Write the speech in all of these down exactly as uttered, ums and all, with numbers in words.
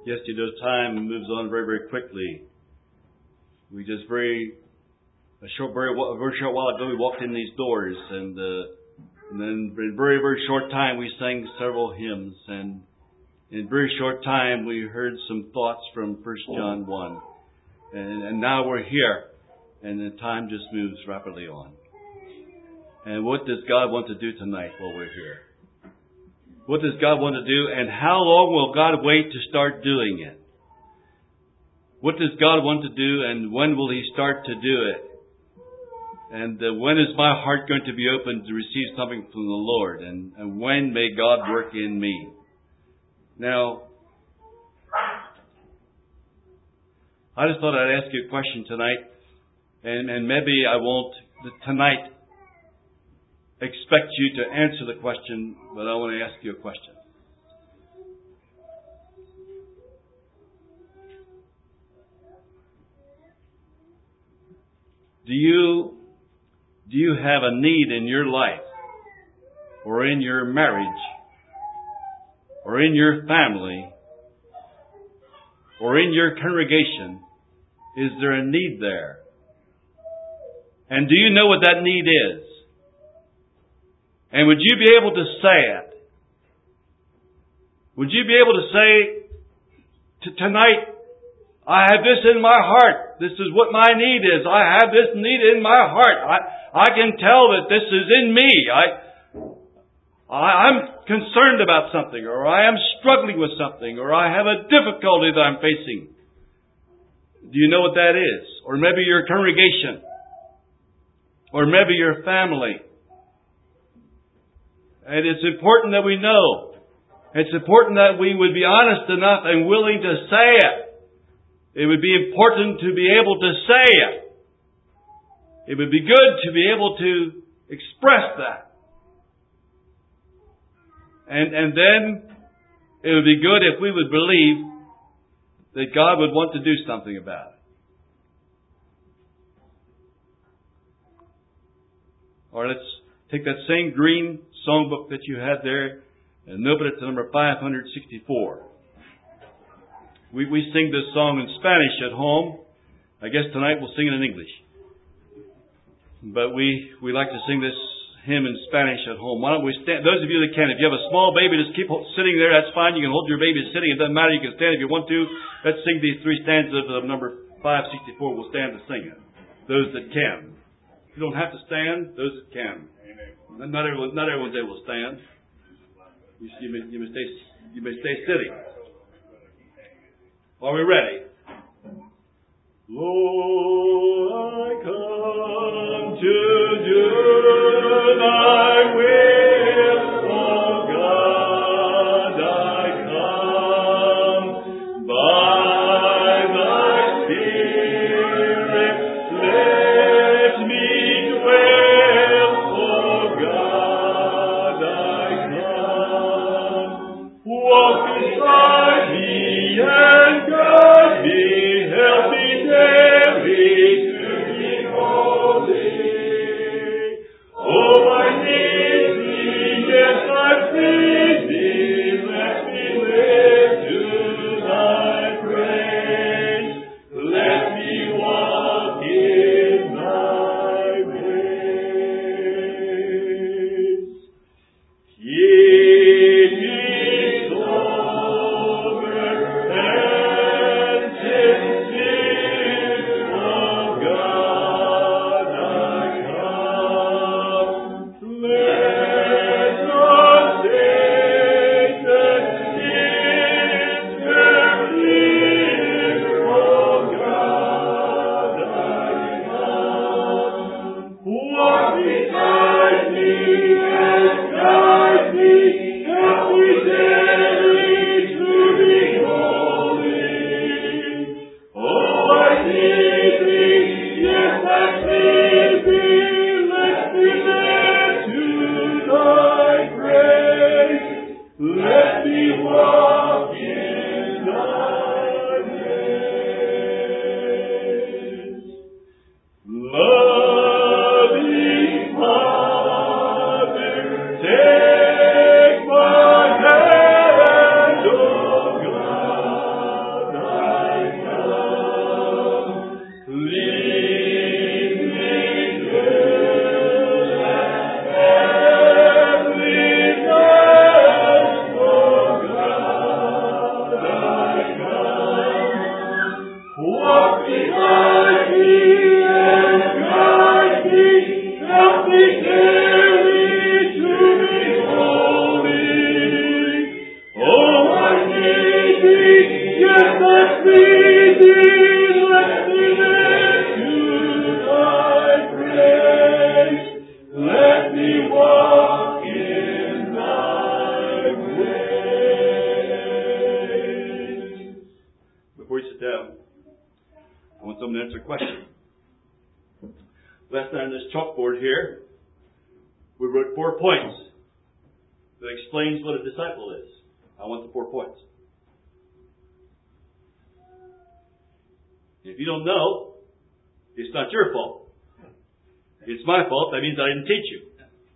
Yes, you know, time moves on very, very quickly. We just very, a short, very, a very short while ago, we walked in these doors, and, uh, and then in a very, very short time, we sang several hymns, and in a very short time, we heard some thoughts from First John one. And, and now we're here, and the time just moves rapidly on. And what does God want to do tonight while we're here? What does God want to do, and how long will God wait to start doing it? What does God want to do, and when will He start to do it? And uh, when is my heart going to be open to receive something from the Lord? And, and when may God work in me? Now, I just thought I'd ask you a question tonight, and, and maybe I won't tonight expect you to answer the question, but I want to ask you a question. Do you do you have a need in your life, or in your marriage, or in your family, or in your congregation? Is there a need there? And do you know what that need is? And would you be able to say it? Would you be able to say to tonight, I have this in my heart. This is what my need is. I have this need in my heart. I, I can tell that this is in me. I, I, I'm concerned about something, or I am struggling with something, or I have a difficulty that I'm facing. Do you know what that is? Or maybe your congregation. Or maybe your family. And it's important that we know. It's important that we would be honest enough and willing to say it. It would be important to be able to say it. It would be good to be able to express that. And, and then it would be good if we would believe that God would want to do something about it. Or let's take that same green songbook that you had there and open it to number five sixty-four. We we sing this song in Spanish at home. I guess tonight we'll sing it in English. But we, we like to sing this hymn in Spanish at home. Why don't we stand? Those of you that can, if you have a small baby, just keep sitting there. That's fine. You can hold your baby sitting. It doesn't matter. You can stand if you want to. Let's sing these three stanzas of number five sixty-four. We'll stand to sing it. Those that can. You don't have to stand. Those that can. Amen. Not everyone. Not everyone's able to stand. You, you, may, you may stay. You may stay sitting. Are we ready? Lord, I come to do Thy will, oh God, I come by Thy Spirit, let me dwell, oh God, I come. Walk beside me and guide me, help me daily to be holy. Oh, I need Thee, yes, I plead Thee, let me live to Thy praise. Let me walk in Thy ways. Keep me sober and Four points that explains what a disciple is. I want the four points. If you don't know, it's not your fault. It's my fault. That means I didn't teach you.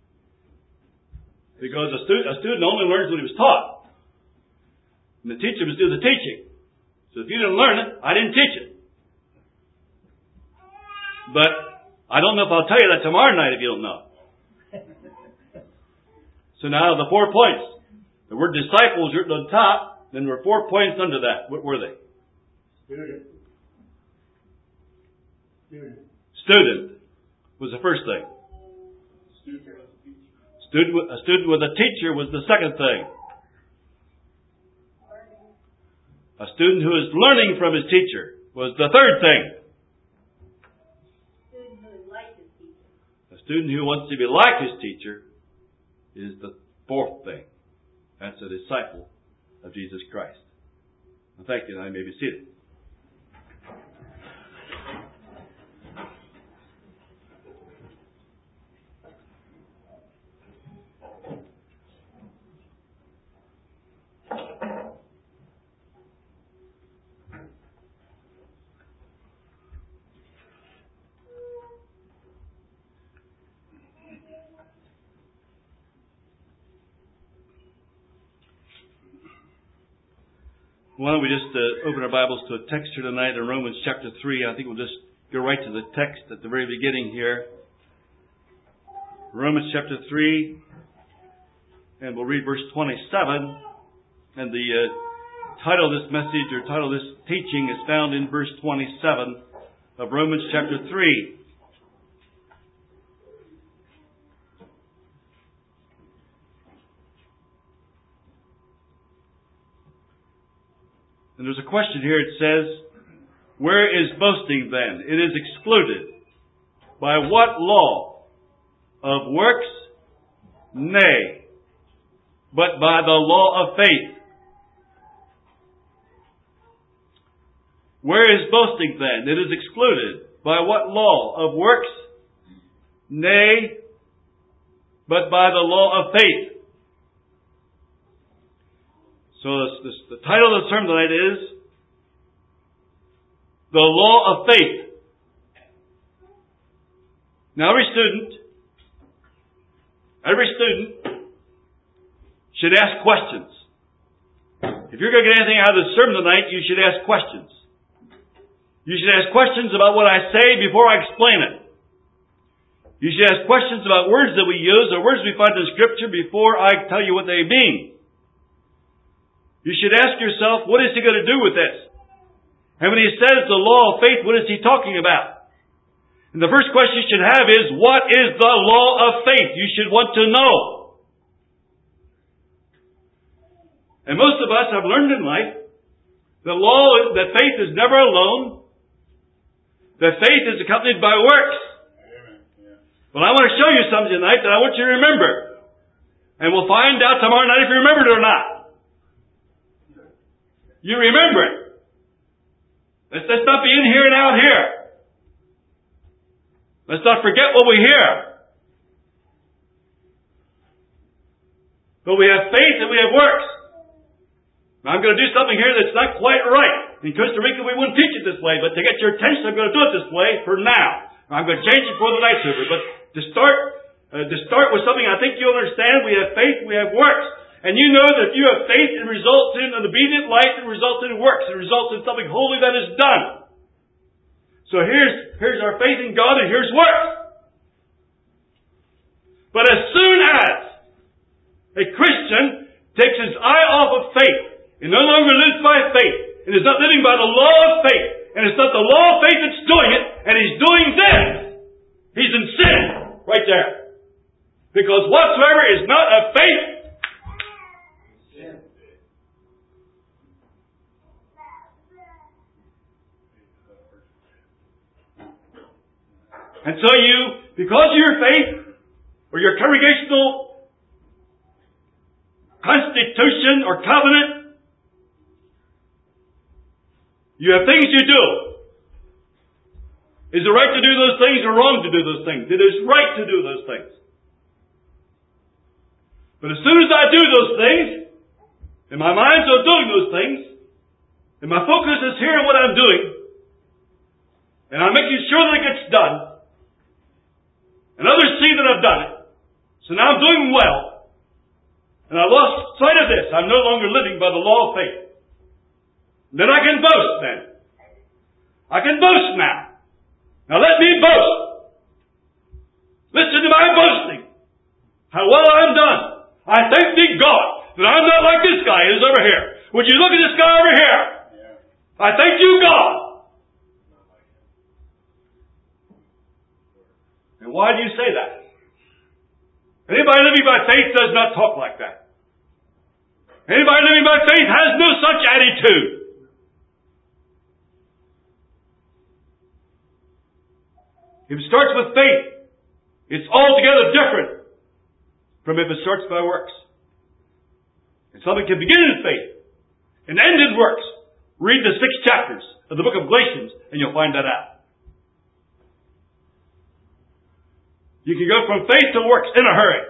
Because a student, a student only learns what he was taught. And the teacher must do the teaching. So if you didn't learn it, I didn't teach it. But I don't know if I'll tell you that tomorrow night if you don't know. So now the four points. The word disciples written on top, then there were four points under that. What were they? Student. Student. Student was the first thing. Student. Student, a student with a teacher was the second thing. A student who is learning from his teacher was the third thing. A student who wants to be like his teacher is the fourth thing. That's a disciple of Jesus Christ. Well, thank you, and I may be seated. Why don't we just uh, open our Bibles to a text here tonight in Romans chapter three. I think we'll just go right to the text at the very beginning here. Romans chapter three, and we'll read verse twenty-seven. And the uh, title of this message, or title of this teaching, is found in verse twenty-seven of Romans chapter three. And there's a question here. It says, where is boasting then? It is excluded. By what law? Of works? Nay, but by the law of faith. Where is boasting then? It is excluded. By what law? Of works? Nay, but by the law of faith. So this, this, the title of the sermon tonight is The Law of Faith. Now every student, every student should ask questions. If you're going to get anything out of the sermon tonight, you should ask questions. You should ask questions about what I say before I explain it. You should ask questions about words that we use or words we find in Scripture before I tell you what they mean. You should ask yourself, what is he going to do with this? And when he says the law of faith, what is he talking about? And the first question you should have is, what is the law of faith? You should want to know. And most of us have learned in life the law that faith is never alone, that faith is accompanied by works. Well, I want to show you something tonight that I want you to remember. And we'll find out tomorrow night if you remember it or not. You remember it. Let's, let's not be in here and out here. Let's not forget what we hear. But we have faith and we have works. Now, I'm going to do something here that's not quite right. In Costa Rica, we wouldn't teach it this way, but to get your attention, I'm going to do it this way for now. I'm going to change it for the night's over. But to start, uh, to start with something I think you'll understand, we have faith, we have works. And you know that if you have faith, it results in an obedient life, it results in works, it results in something holy that is done. So here's, here's our faith in God, and here's works. But as soon as a Christian takes his eye off of faith, and no longer lives by faith, and is not living by the law of faith, and it's not the law of faith that's doing it, and he's doing this, he's in sin, right there. Because whatsoever is not of faith, And so you, because of your faith, or your congregational constitution or covenant, you have things you do. Is it right to do those things or wrong to do those things? It is right to do those things. But as soon as I do those things, and my mind's on doing those things, and my focus is here on what I'm doing, and I'm making sure that it gets done, and others see that I've done it, so now I'm doing well, and I lost sight of this. I'm no longer living by the law of faith. Then I can boast then. I can boast now. Now let me boast. Listen to my boasting. How well I'm done. I thank thee, God, that I'm not like this guy is over here. Would you look at this guy over here? Yeah. I thank you, God. And why do you say that? Anybody living by faith does not talk like that. Anybody living by faith has no such attitude. If it starts with faith, it's altogether different from if it starts by works. And something can begin in faith and end in works. Read the six chapters of the book of Galatians and you'll find that out. You can go from faith to works in a hurry.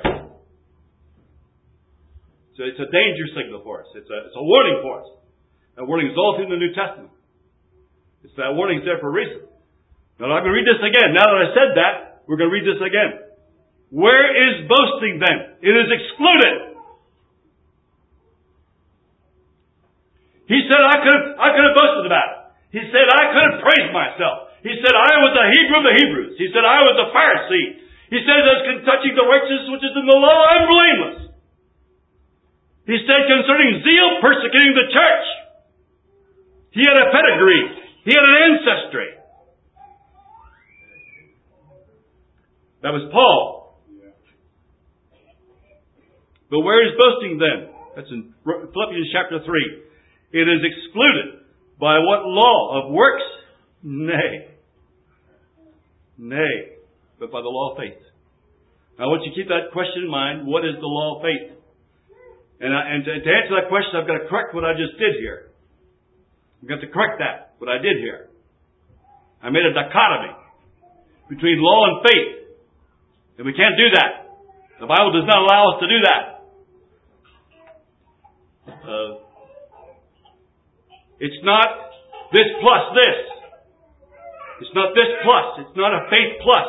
So it's a danger signal for us. It's a, it's a warning for us. That warning is all through the New Testament. It's that warning is there for a reason. Now I'm going to read this again. Now that I said that, we're going to read this again. Where is boasting then? It is excluded. He said I could have, I could have boasted about it. He said I could have praised myself. He said I was a Hebrew of the Hebrews. He said I was a Pharisee. He said as touching the righteousness which is in the law, I'm blameless. He said concerning zeal persecuting the church. He had a pedigree. He had an ancestry. That was Paul. But where is boasting then? That's in Philippians chapter three. It is excluded. By what law? Of works? Nay. Nay. But by the law of faith. Now I want you to keep that question in mind. What is the law of faith? And, I, and to, to answer that question, I've got to correct what I just did here. I've got to correct that, what I did here. I made a dichotomy between law and faith. And we can't do that. The Bible does not allow us to do that. Uh, it's not this plus this. It's not this plus. It's not a faith plus.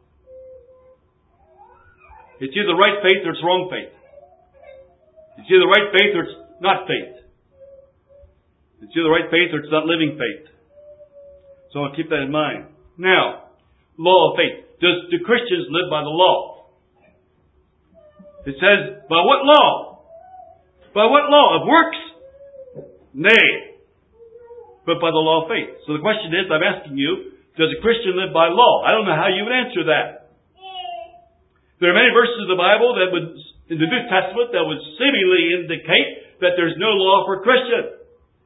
It's either right faith or it's wrong faith. It's either right faith or it's not faith. It's either right faith or it's not living faith. So I'll keep that in mind. Now, law of faith. Does, do Christians live by the law? It says, by what law? By what law? Of works? Nay. But by the law of faith. So the question is, I'm asking you, does a Christian live by law? I don't know how you would answer that. There are many verses of the Bible that would, in the New Testament, that would seemingly indicate that there's no law for Christians.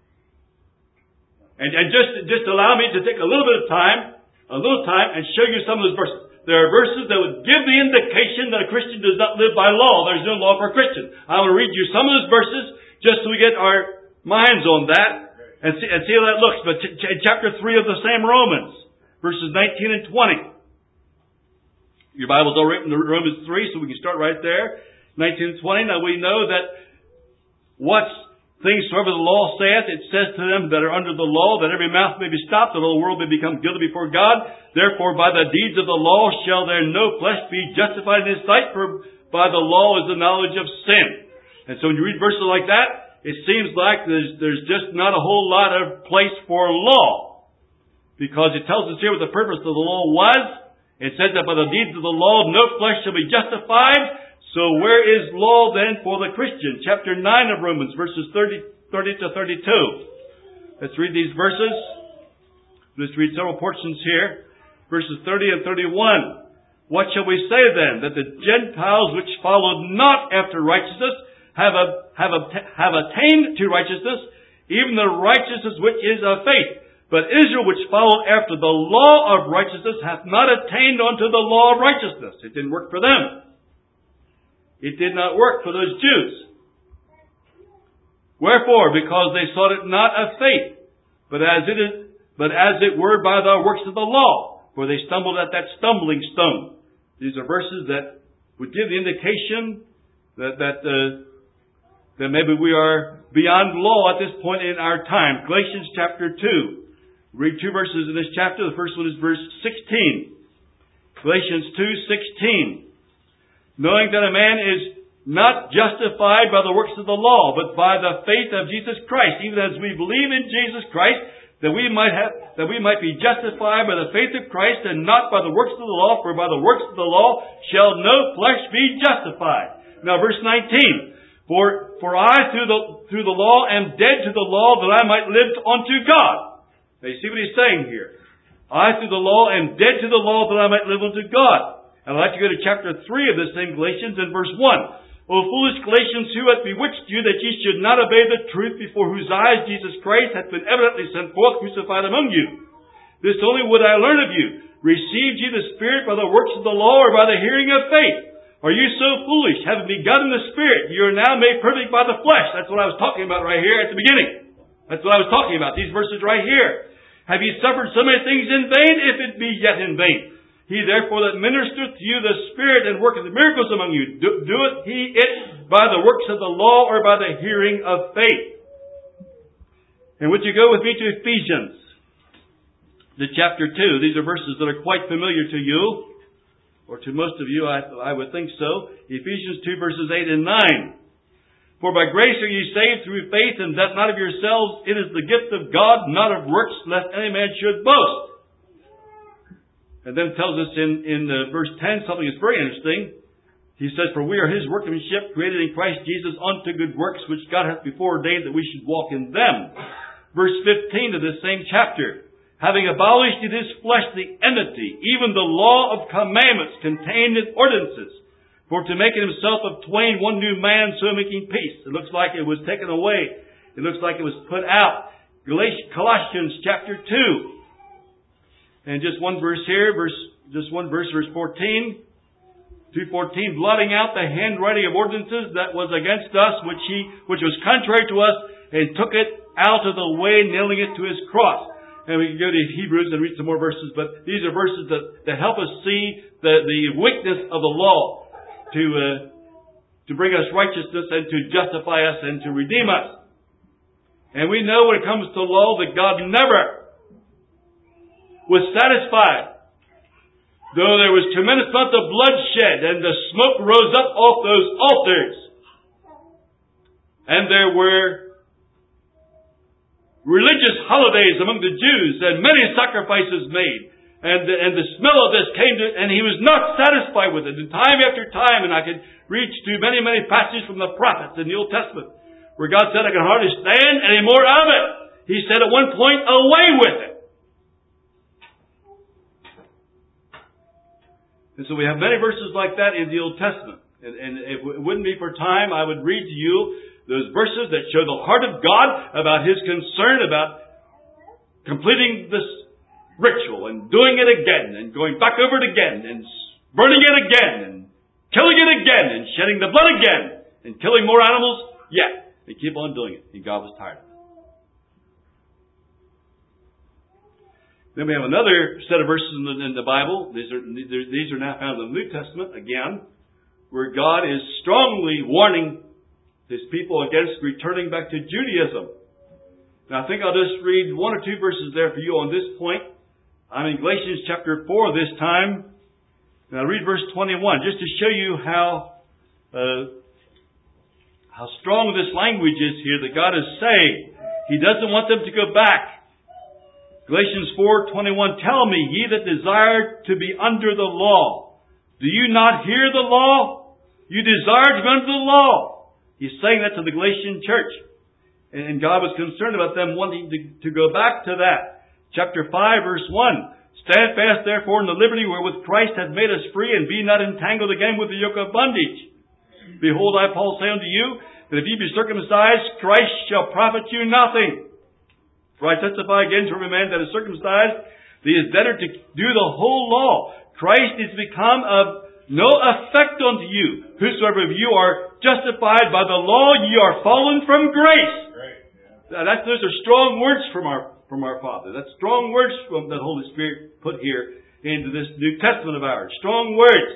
And, and just, just allow me to take a little bit of time, a little time, and show you some of those verses. There are verses that would give the indication that a Christian does not live by law. There's no law for a Christian. I will read you some of those verses just so we get our minds on that and see, and see how that looks. But ch- ch- chapter three of the same Romans, verses nineteen and twenty. Your Bible's all written in Romans three, so we can start right there. nineteen and twenty. Now we know that what's things soever the law saith, it says to them that are under the law, that every mouth may be stopped, that all the world may become guilty before God. Therefore, by the deeds of the law shall there no flesh be justified in his sight, for by the law is the knowledge of sin. And so when you read verses like that, it seems like there's, there's just not a whole lot of place for law. Because it tells us here what the purpose of the law was. It says that by the deeds of the law no flesh shall be justified. So where is law then for the Christian? Chapter nine of Romans, verses thirty, thirty to thirty-two. Let's read these verses. Let's read several portions here. Verses thirty and thirty-one. What shall we say then? That the Gentiles which followed not after righteousness have, a, have, a, have attained to righteousness, even the righteousness which is of faith. But Israel, which followed after the law of righteousness, hath not attained unto the law of righteousness. It didn't work for them. It did not work for those Jews. Wherefore? Because they sought it not of faith, but as it is, but as it were by the works of the law, for they stumbled at that stumbling stone. These are verses that would give the indication that that uh, that maybe we are beyond law at this point in our time. Galatians chapter two. Read two verses in this chapter. The first one is verse sixteen. Galatians two sixteen. Knowing that a man is not justified by the works of the law, but by the faith of Jesus Christ, even as we believe in Jesus Christ, that we might have, that we might be justified by the faith of Christ, and not by the works of the law. For by the works of the law shall no flesh be justified. Now, verse nineteen. For for I through the through the law am dead to the law, that I might live unto God. Now you see what he's saying here. I through the law am dead to the law, that I might live unto God. And I'd like to go to chapter three of this same Galatians and verse one. O foolish Galatians, who hath bewitched you that ye should not obey the truth, before whose eyes Jesus Christ hath been evidently sent forth, crucified among you? This only would I learn of you. Received ye the Spirit by the works of the law, or by the hearing of faith? Are you so foolish? Having begun in the Spirit, ye are now made perfect by the flesh. That's what I was talking about right here at the beginning. That's what I was talking about, these verses right here. Have ye suffered so many things in vain, if it be yet in vain? He therefore that ministereth to you the Spirit and worketh miracles among you, do, doeth he it by the works of the law, or by the hearing of faith? And would you go with me to Ephesians, to chapter two. These are verses that are quite familiar to you, or to most of you, I, I would think so. Ephesians two verses eight and nine. For by grace are ye saved through faith, and that not of yourselves. It is the gift of God, not of works, lest any man should boast. And then it tells us in, in uh, verse ten something that's very interesting. He says, for we are His workmanship, created in Christ Jesus unto good works, which God hath before ordained that we should walk in them. Verse fifteen of this same chapter. Having abolished in His flesh the enmity, even the law of commandments contained in ordinances, for to make in Himself of twain one new man, so making peace. It looks like it was taken away. It looks like it was put out. Colossians chapter two. And just one verse here, verse, just one verse, verse fourteen. two fourteen, blotting out the handwriting of ordinances that was against us, which He, which was contrary to us, and took it out of the way, nailing it to His cross. And we can go to Hebrews and read some more verses, but these are verses that, that help us see the, the weakness of the law to uh, to bring us righteousness and to justify us and to redeem us. And we know when it comes to law that God never was satisfied. Though there was tremendous amount of bloodshed and the smoke rose up off those altars. And there were religious holidays among the Jews, and many sacrifices made. And the, and the smell of this came to, and He was not satisfied with it. And time after time, and I could reach to many, many passages from the prophets in the Old Testament, where God said, I can hardly stand any more of it. He said at one point, away with it. And so we have many verses like that in the Old Testament. And, and if it wouldn't be for time, I would read to you those verses that show the heart of God about His concern about completing this ritual and doing it again and going back over it again and burning it again and killing it again and shedding the blood again and killing more animals. Yeah, they keep on doing it. And God was tired of it. Then we have another set of verses in the, in the Bible. These are, these are now found in the New Testament again, where God is strongly warning His people against returning back to Judaism. Now I think I'll just read one or two verses there for you on this point. I'm in Galatians chapter four this time. And I'll read verse twenty-one just to show you how uh, how strong this language is here that God is saying. He doesn't want them to go back. Galatians four twenty-one, tell me, ye that desire to be under the law, do you not hear the law? You desire to be under the law. He's saying that to the Galatian church. And God was concerned about them wanting to, to go back to that. Chapter five, verse one. Stand fast, therefore, in the liberty wherewith Christ hath made us free, and be not entangled again with the yoke of bondage. Behold, I, Paul, say unto you, that if ye be circumcised, Christ shall profit you nothing. For I testify against every man that is circumcised, that he is debtor to do the whole law. Christ is become of no effect unto you. Whosoever of you are justified by the law, ye are fallen from grace. Now, that's, those are strong words from our from our Father. That's strong words from the Holy Spirit put here into this New Testament of ours. Strong words.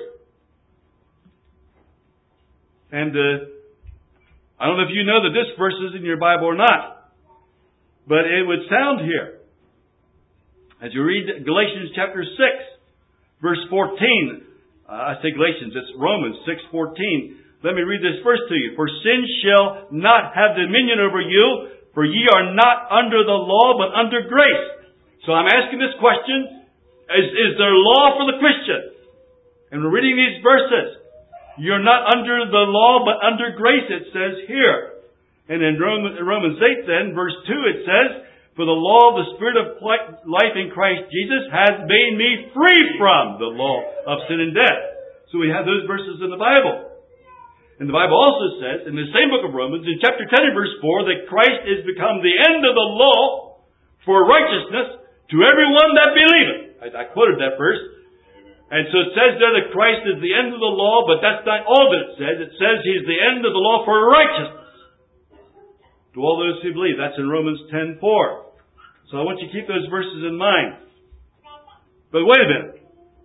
And uh, I don't know if you know that this verse is in your Bible or not, but it would sound here. As you read Galatians chapter six, verse fourteen, uh, I say Galatians, it's Romans six fourteen. Let me read this verse to you. For sin shall not have dominion over you, for ye are not under the law, but under grace. So I'm asking this question, is, is there law for the Christian? And we're reading these verses. You're not under the law, but under grace, it says here. And in Romans eight then, verse two, it says, for the law of the Spirit of life in Christ Jesus has made me free from the law of sin and death. So we have those verses in the Bible. And the Bible also says, in the same book of Romans, in chapter ten and verse four, that Christ is become the end of the law for righteousness to everyone that believeth. I, I quoted that verse. And so it says there that Christ is the end of the law, but that's not all that it says. It says He's the end of the law for righteousness to all those who believe. That's in Romans ten four. So I want you to keep those verses in mind. But wait a minute.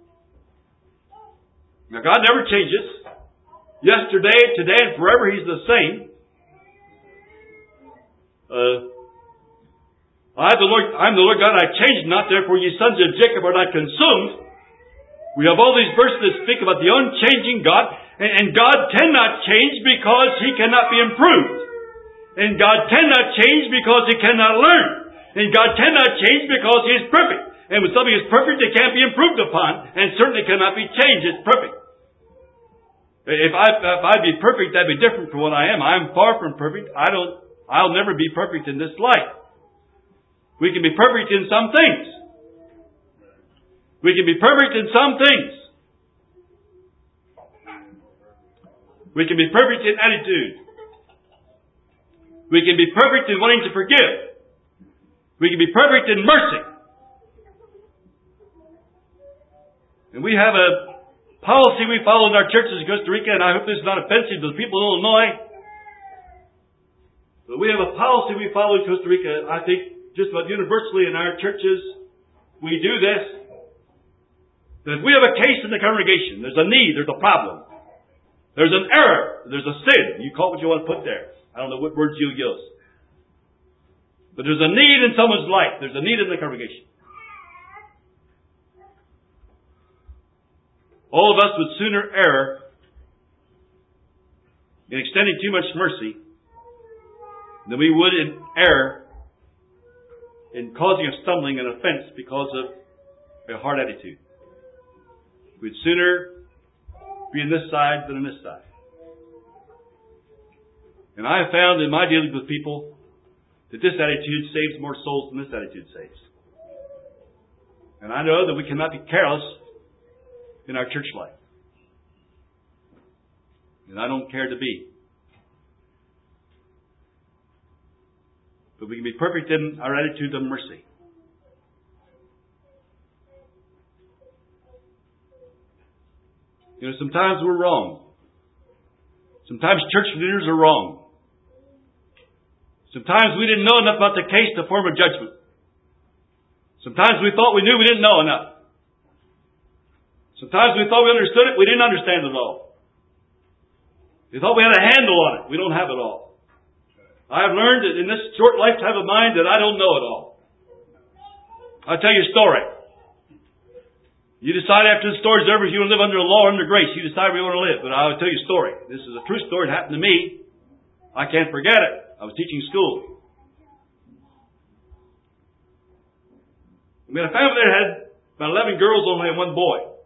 Now God never changes. Yesterday, today, and forever He's the same. Uh, I, the Lord, I'm the Lord God, I change not, therefore ye sons of Jacob are not consumed. We have all these verses that speak about the unchanging God, and, and God cannot change because He cannot be improved. And God cannot change because He cannot learn. And God cannot change because He is perfect. And when something is perfect, it can't be improved upon, and certainly cannot be changed. It's perfect. If I if I'd be perfect, that'd be different from what I am. I'm far from perfect. I don't. I'll never be perfect in this life. We can be perfect in some things. We can be perfect in some things. We can be perfect in attitude. We can be perfect in wanting to forgive. We can be perfect in mercy. And we have a policy we follow in our churches in Costa Rica, and I hope this is not offensive to the people in Illinois. But we have a policy we follow in Costa Rica, I think just about universally in our churches. We do this. That if we have a case in the congregation, there's a need, there's a problem. There's an error, there's a sin. You call it what you want to put there. I don't know what words you use. But there's a need in someone's life. There's a need in the congregation. All of us would sooner err in extending too much mercy than we would in error in causing a stumbling and offense because of a hard attitude. We'd sooner be on this side than on this side. And I have found in my dealings with people that this attitude saves more souls than this attitude saves. And I know that we cannot be careless in our church life. And I don't care to be. But we can be perfect in our attitude of mercy. You know, sometimes we're wrong. Sometimes church leaders are wrong. Sometimes we didn't know enough about the case to form a judgment. Sometimes we thought we knew we didn't know enough. Sometimes we thought we understood it, we didn't understand it all. We thought we had a handle on it. We don't have it all. I have learned that in this short lifetime of mine that I don't know it all. I'll tell you a story. You decide after the story's over if you want to live under the law or under grace. You decide where you want to live. But I will tell you a story. This is a true story. It happened to me. I can't forget it. I was teaching school. We had a family that had about eleven girls, only one boy.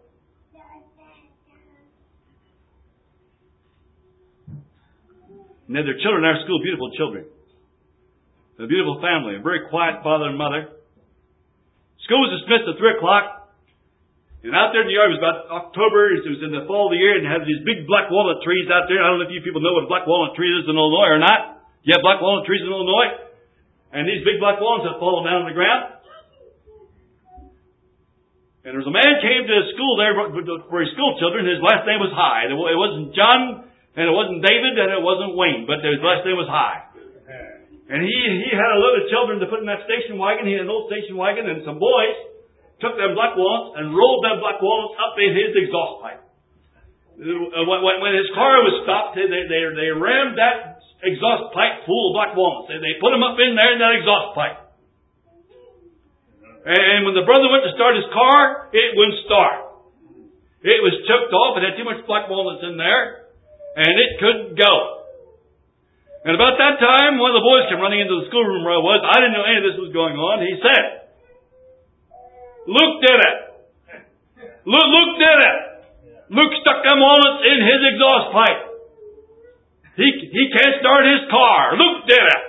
And they had their children in our school, beautiful children. A beautiful family, a very quiet father and mother. School was dismissed at three o'clock. And out there in the yard, it was about October, it was in the fall of the year, and had these big black walnut trees out there. I don't know if you people know what a black walnut tree is in Illinois or not. You have black walnut trees in Illinois? And these big black walnuts had fallen down on the ground. And there was a man came to school there for his school children. His last name was High. It wasn't John, and it wasn't David, and it wasn't Wayne, but his last name was High. And he, he had a load of children to put in that station wagon. He had an old station wagon, and some boys took them black walnuts and rolled them black walnuts up in his exhaust pipe. When, when his car was stopped, they, they, they rammed that exhaust pipe full of black walnuts. They, they put them up in there in that exhaust pipe. And when the brother went to start his car, it wouldn't start. It was choked off. It had too much black walnuts in there, and it couldn't go. And about that time, one of the boys came running into the schoolroom where I was. I didn't know any of this was going on. He said, "Luke did it. Luke, Luke did it. Luke stuck them walnuts in his exhaust pipe. He, he can't start his car. Luke did it."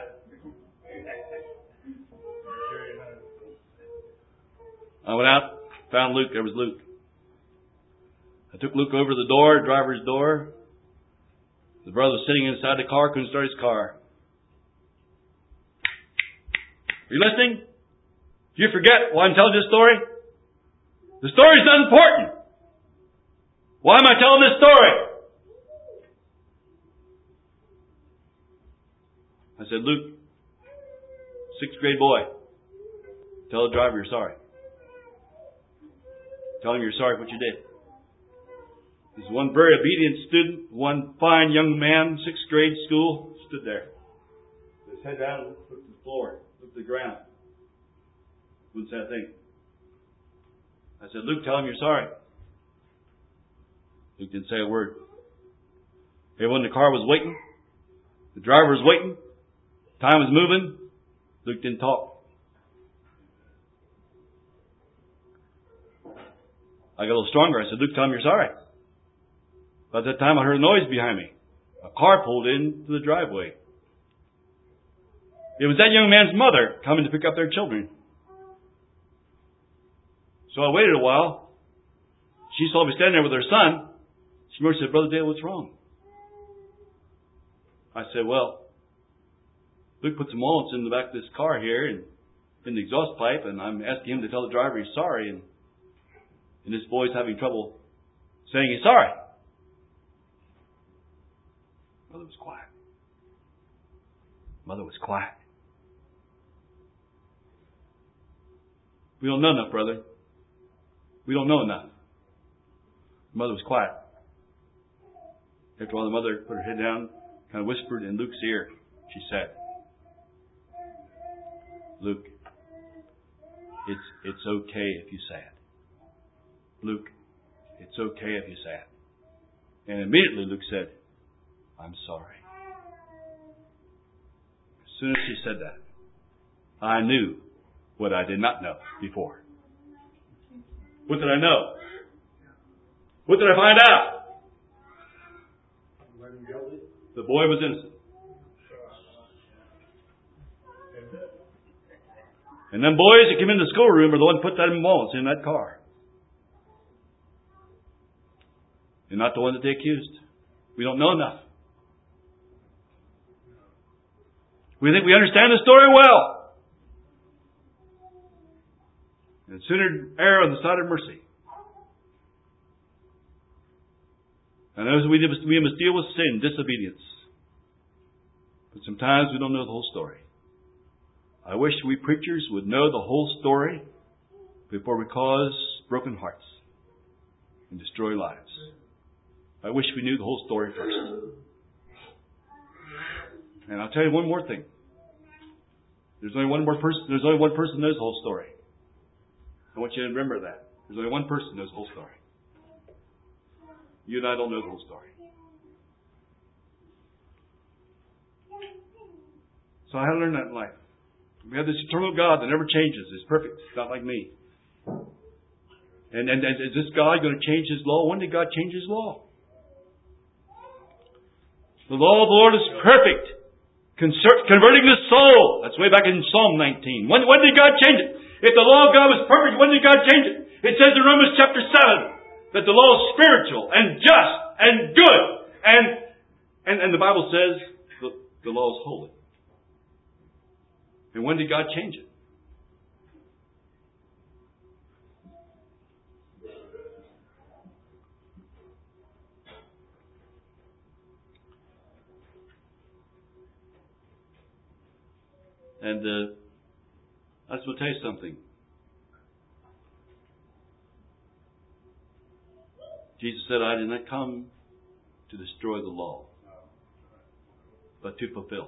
I went out, found Luke. There was Luke. I took Luke over to the door, driver's door. The brother was sitting inside the car, couldn't start his car. Are you listening? Do you forget why I'm telling this story? The story's not important. Why am I telling this story? I said, "Luke, sixth grade boy, tell the driver you're sorry. Tell him you're sorry for what you did." There's one very obedient student, one fine young man, sixth grade school, stood there. With his head down, looked at the floor, looked at the ground. Wouldn't say a thing. I said, "Luke, tell him you're sorry." Luke didn't say a word. Everyone in the car was waiting. The driver was waiting. Time was moving. Luke didn't talk. I got a little stronger. I said, "Luke, tell him you're sorry." By that time, I heard a noise behind me. A car pulled into the driveway. It was that young man's mother coming to pick up their children. So I waited a while. She saw me standing there with her son. She said, "Brother Dale, what's wrong?" I said, "Well, Luke put some walnuts in the back of this car here and in the exhaust pipe, and I'm asking him to tell the driver he's sorry, and, and this boy's having trouble saying he's sorry." Mother was quiet. Mother was quiet. We don't know enough, brother. We don't know enough. Mother was quiet. After a while, the mother put her head down, kind of whispered in Luke's ear. She said, "Luke, it's it's okay if you're sad. Luke, it's okay if you're sad." And immediately Luke said, "I'm sorry." As soon as she said that, I knew what I did not know before. What did I know? What did I find out? The boy was innocent. And them boys that came into the schoolroom are the ones who put that walnuts in that car. They're not the ones that they accused. We don't know enough. We think we understand the story well. And sooner err on the side of mercy. And as we must, we must deal with sin, disobedience. But sometimes we don't know the whole story. I wish we preachers would know the whole story before we cause broken hearts and destroy lives. I wish we knew the whole story first. And I'll tell you one more thing. There's only one more person. There's only one person who knows the whole story. I want you to remember that. There's only one person who knows the whole story. You and I don't know the whole story. So I had to learn that in life. We have this eternal God that never changes. It's perfect. It's not like me. And, and, and is this God going to change His law? When did God change His law? The law of the Lord is perfect, converting the soul. That's way back in Psalm nineteen. When, when did God change it? If the law of God was perfect, when did God change it? It says in Romans chapter seven that the law is spiritual and just and good. And and, and the Bible says the, the law is holy. And when did God change it? And uh, I just want to tell you something. Jesus said, I did not come to destroy the law, but to fulfill.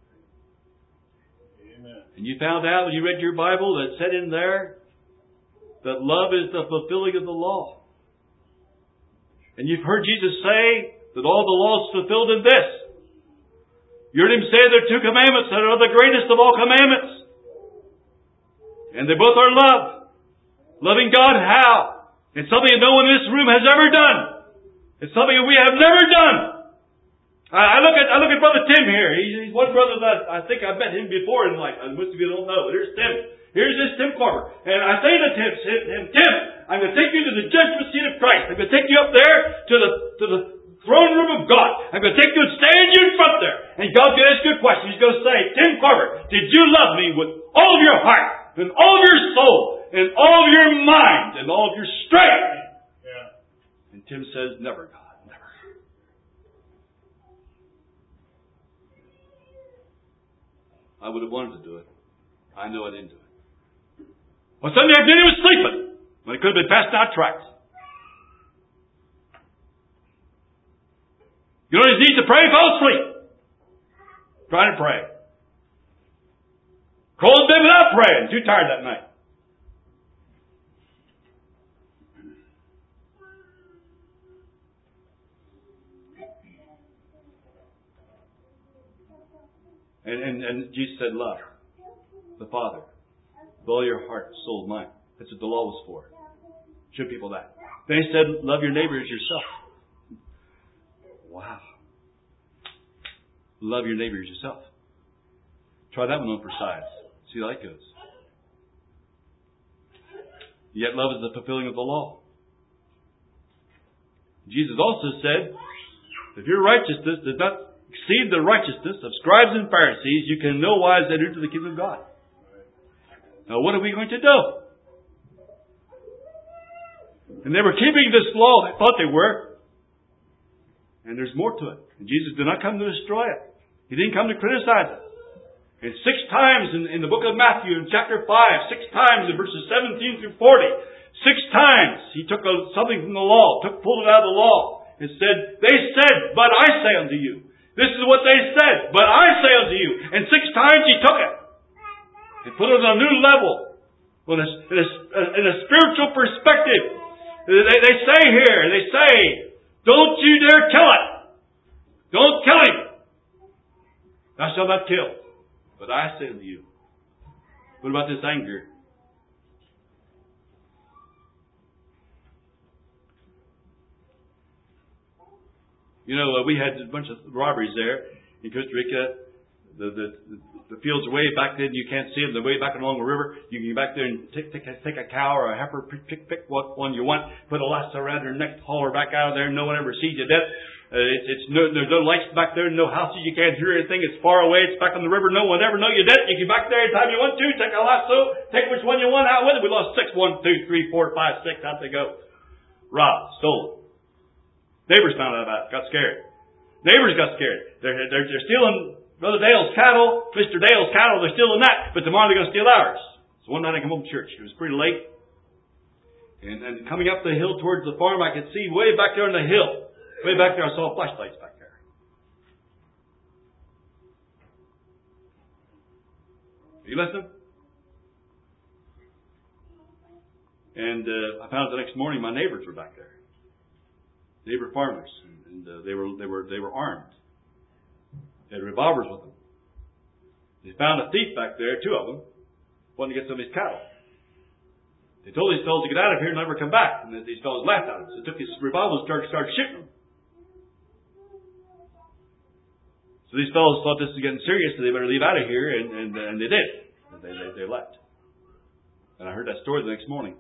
Amen. And you found out when you read your Bible that said in there that love is the fulfilling of the law. And you've heard Jesus say that all the law is fulfilled in this. You heard Him say there are two commandments that are the greatest of all commandments. And they both are love. Loving God how? It's something that no one in this room has ever done. It's something that we have never done. I, I look at I look at Brother Tim here. He's, he's one brother that I think I've met him before in life. Most of you don't know. Here's Tim. Here's this Tim Corber. And I say to Tim, Tim, Tim, I'm going to take you to the judgment seat of Christ. I'm going to take you up there to the to the throne room of God. I'm going to take you and stand you in front there. And God's going to ask you a question. He's going to say, Tim Corber, did you love me with all of your heart, and all of your soul, and all of your mind, and all of your strength? Yeah. And Tim says, never, God, never. I would have wanted to do it. I know I didn't do it. Well, Sunday afternoon he was sleeping, when it could have been passed out tracks. You know his need to pray? He fell asleep. Trying to pray. Crawled in bed without praying. Too tired that night. And, and, and Jesus said, love the Father with all your heart, soul, mind. That's what the law was for. Show people that. Then He said, love your neighbor as yourself. Wow. Love your neighbor as yourself. Try that one on for size. See how that goes. Yet love is the fulfilling of the law. Jesus also said, if your righteousness does not exceed the righteousness of scribes and Pharisees, you can in no wise enter into the kingdom of God. Now what are we going to do? And they were keeping this law. They thought they were. And there's more to it. And Jesus did not come to destroy it. He didn't come to criticize it. And six times in, in the book of Matthew, in chapter five, six times in verses seventeen through forty, six times He took a, something from the law, took, pulled it out of the law, and said, they said, but I say unto you. This is what they said, but I say unto you. And six times He took it. He put it on a new level, in a, in a, in a spiritual perspective. They, they say here, they say, don't you dare kill it. Don't kill him. Thou shalt not kill. But I say unto you. What about this anger? You know, uh, we had a bunch of robberies there in Costa Rica. The, the, the fields are way back then. You can't see them. They're way back along the river. You can get back there and take, take, a, take a cow or a heifer, pick, pick what one you want, put a lasso around her neck, haul her back out of there. No one ever sees you dead. Uh, it's, it's no, there's no lights back there, no houses. You can't hear anything. It's far away. It's back on the river. No one ever know you're dead. You get back there anytime you want to. Take a lasso. Take which one you want out with it. We lost six. One, two, three, four, five, six. How'd they go? Robbed. Stolen. Neighbors found out about it. Got scared. Neighbors got scared. They're, they're, they're stealing Brother Dale's cattle, Mister Dale's cattle. They're stealing that. But tomorrow they're going to steal ours. So one night I come home from church. It was pretty late. And, and coming up the hill towards the farm, I could see way back there on the hill. Way back there, I saw flashlights back there. Are you listening? And uh, I found out the next morning my neighbors were back there. Neighbor farmers, and, and uh, they were they were they were armed. They had revolvers with them. They found a thief back there, two of them, wanting to get some of his cattle. They told these fellows to get out of here and never come back. And these fellows laughed at him. So they took his revolvers and started, started shooting them. So these fellows thought this was getting serious, so they better leave out of here, and, and, and they did. They, they, they left. And I heard that story the next morning.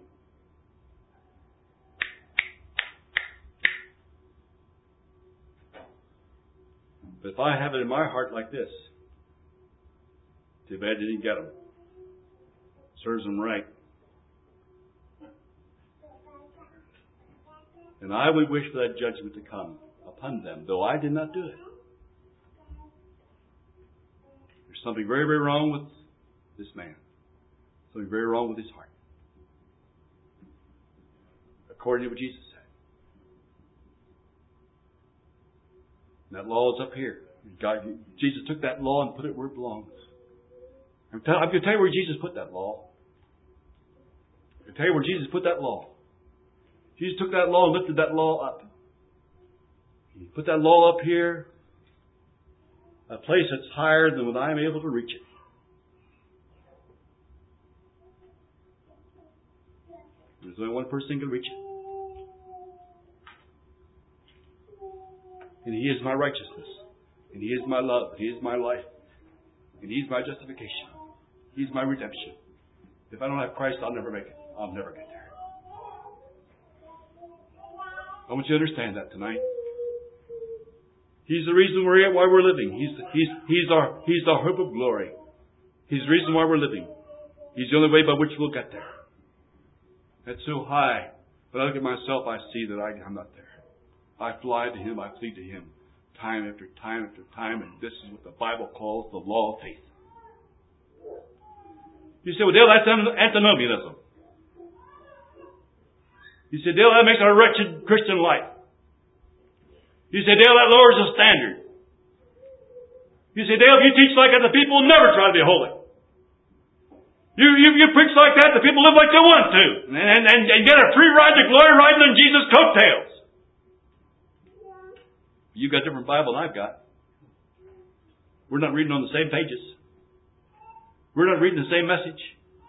But if I have it in my heart like this, Too bad you didn't get them. Serves them right. And I would wish for that judgment to come upon them, though I did not do it. There's something very, very wrong with this man. Something very wrong with his heart. According to what Jesus said. And that law is up here. God, Jesus took that law and put it where it belongs. I'm, tell, I'm going to tell you where Jesus put that law. I'm going to tell you where Jesus put that law. Jesus took that law and lifted that law up. He put that law up here, a place that's higher than what I am able to reach it. There's only one person who can reach it. And He is my righteousness. And He is my love. He is my life. And He's my justification. He's my redemption. If I don't have Christ, I'll never make it. I'll never get there. I want you to understand that tonight. He's the reason we're why we're living. He's He's He's our He's our hope of glory. He's the reason why we're living. He's the only way by which we'll get there. That's so high. But I look at myself, I see that I, I'm not there. I fly to Him, I plead to Him, time after time after time, and this is what the Bible calls the law of faith. You say, well, Dale, that's antinomianism. You say, Dale, that makes a wretched Christian life. You say, Dale, that lowers the standard. You say, Dale, if you teach like that, the people will never try to be holy. You, you, you preach like that, the people live like they want to. And, and, and get a free ride to glory riding on Jesus' coattails. You've got a different Bible than I've got. We're not reading on the same pages. We're not reading the same message.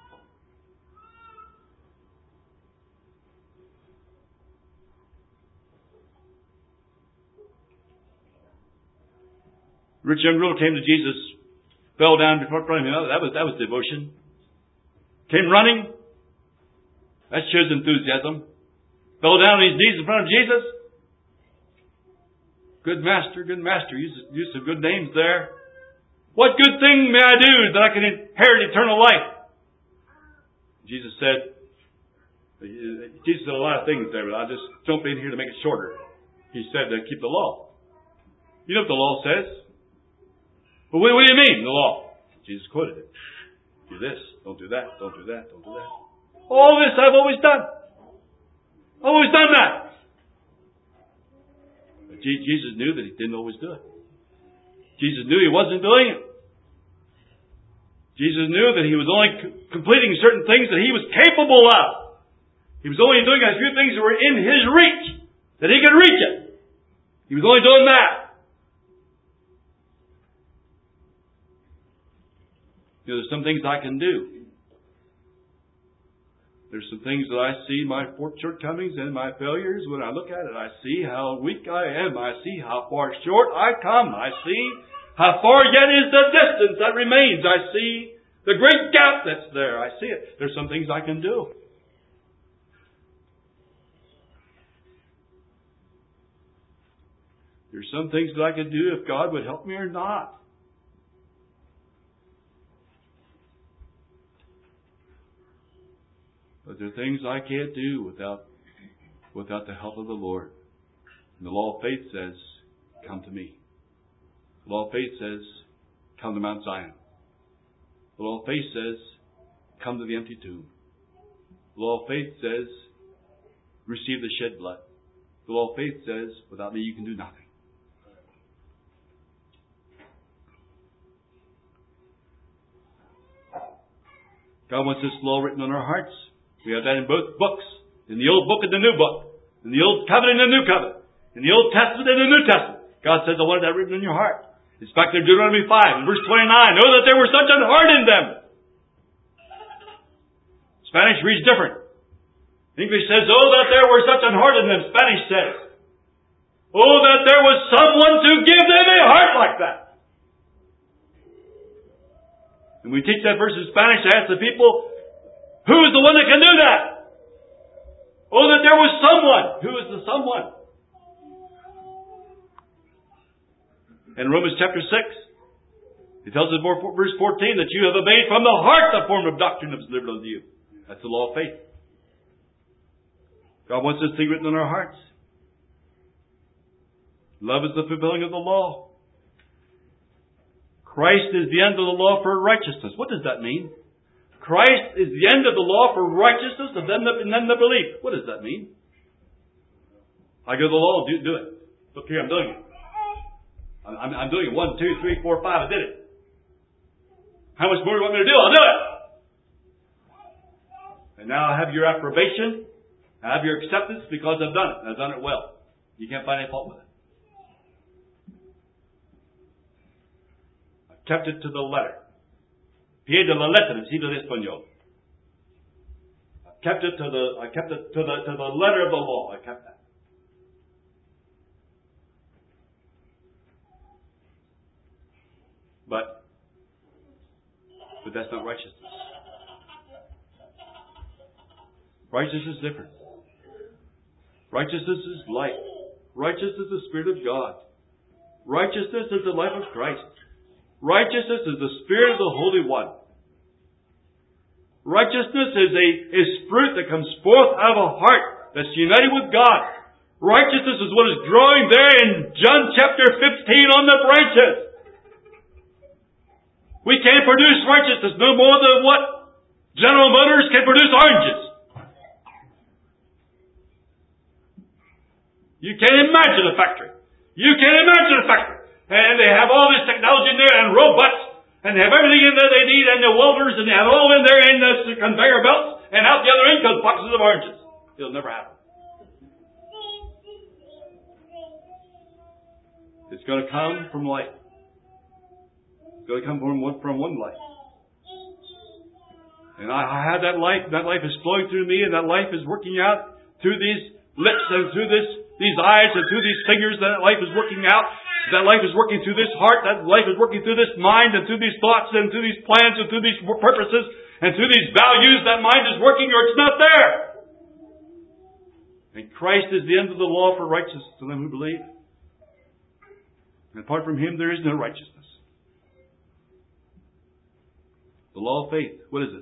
The rich young ruler came to Jesus, fell down before him. That was, that was devotion. Came running. That shows enthusiasm. Fell down on his knees in front of Jesus. Good master, good master. Use, use some good names there. What good thing may I do that I can inherit eternal life? Jesus said, Jesus said a lot of things there, but I'll just jump in here to make it shorter. He said to keep the law. You know what the law says? But what, what do you mean, the law? Jesus quoted it. Do this, don't do that, don't do that, don't do that. All this I've always done. Always done that. But Jesus knew that He didn't always do it. Jesus knew He wasn't doing it. Jesus knew that He was only completing certain things that He was capable of. He was only doing a few things that were in His reach, that He could reach it. He was only doing that. You know, there's some things I can do. There's some things that I see my shortcomings and my failures. When I look at it, I see how weak I am. I see how far short I come. I see how far yet is the distance that remains. I see the great gap that's there. I see it. There's some things I can do. There's some things that I can do if God would help me or not. But there are things I can't do without, without the help of the Lord. And the law of faith says, come to me. The law of faith says, come to Mount Zion. The law of faith says, come to the empty tomb. The law of faith says, receive the shed blood. The law of faith says, without me you can do nothing. God wants this law written on our hearts. We have that in both books. In the Old Book and the New Book. In the Old Covenant and the New Covenant. In the Old Testament and the New Testament. God says, I wanted that written in your heart. It's back there in Deuteronomy five, in verse twenty-nine. Know that there were such an heart in them. Spanish reads different. English says, oh, that there were such an heart in them. Spanish says, oh, that there was someone to give them a heart like that. And we teach that verse in Spanish to ask the people, who is the one that can do that? Oh, that there was someone. Who is the someone? In Romans chapter six, He tells us in verse fourteen that you have obeyed from the heart the form of doctrine that was delivered unto you. That's the law of faith. God wants this thing written in our hearts. Love is the fulfilling of the law. Christ is the end of the law for righteousness. What does that mean? Christ is the end of the law for righteousness of them that, and them that believe. What does that mean? I go to the law, do, do it. Look here, I'm doing it. I'm, I'm doing it. One, two, three, four, five. I did it. How much more do you want me to do? I'll do it. And now I have your approbation. I have your acceptance because I've done it. I've done it well. You can't find any fault with it. I've kept it to the letter. Pie de la letra, decir de español. I kept it to the. I kept it to the to the letter of the law. I kept that. But, but that's not righteousness. Righteousness is different. Righteousness is light. Righteousness is the Spirit of God. Righteousness is the life of Christ. Righteousness is the Spirit of the Holy One. Righteousness is a is fruit that comes forth out of a heart that's united with God. Righteousness is what is growing there in John chapter fifteen on the branches. We can't produce righteousness no more than what General Motors can produce oranges. You can't imagine a factory. You can't imagine a factory. And they have all this technology in there and robots and they have everything in there they need and the welders and they have it all in there in the conveyor belts and out the other end comes boxes of oranges. It'll never happen. It's going to come from light. It's going to come from one, from one light. And I, I have that life. That life is flowing through me and that life is working out through these lips and through this these eyes and through these fingers. That life is working out. That life is working through this heart. That life is working through this mind and through these thoughts and through these plans and through these purposes and through these values. That mind is working or it's not there. And Christ is the end of the law for righteousness to them who believe. And apart from Him there is no righteousness. The law of faith. What is it?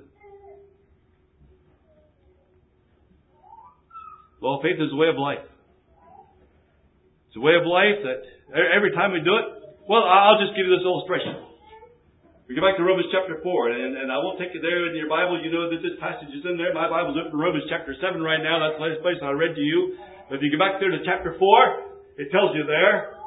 The law of faith is a way of life. It's a way of life that every time we do it, well, I'll just give you this illustration. We go back to Romans chapter four, and, and I won't take you there in your Bible. You know that this passage is in there. My Bible's open to Romans chapter seven right now. That's the last place I read to you. But if you go back there to chapter four, it tells you there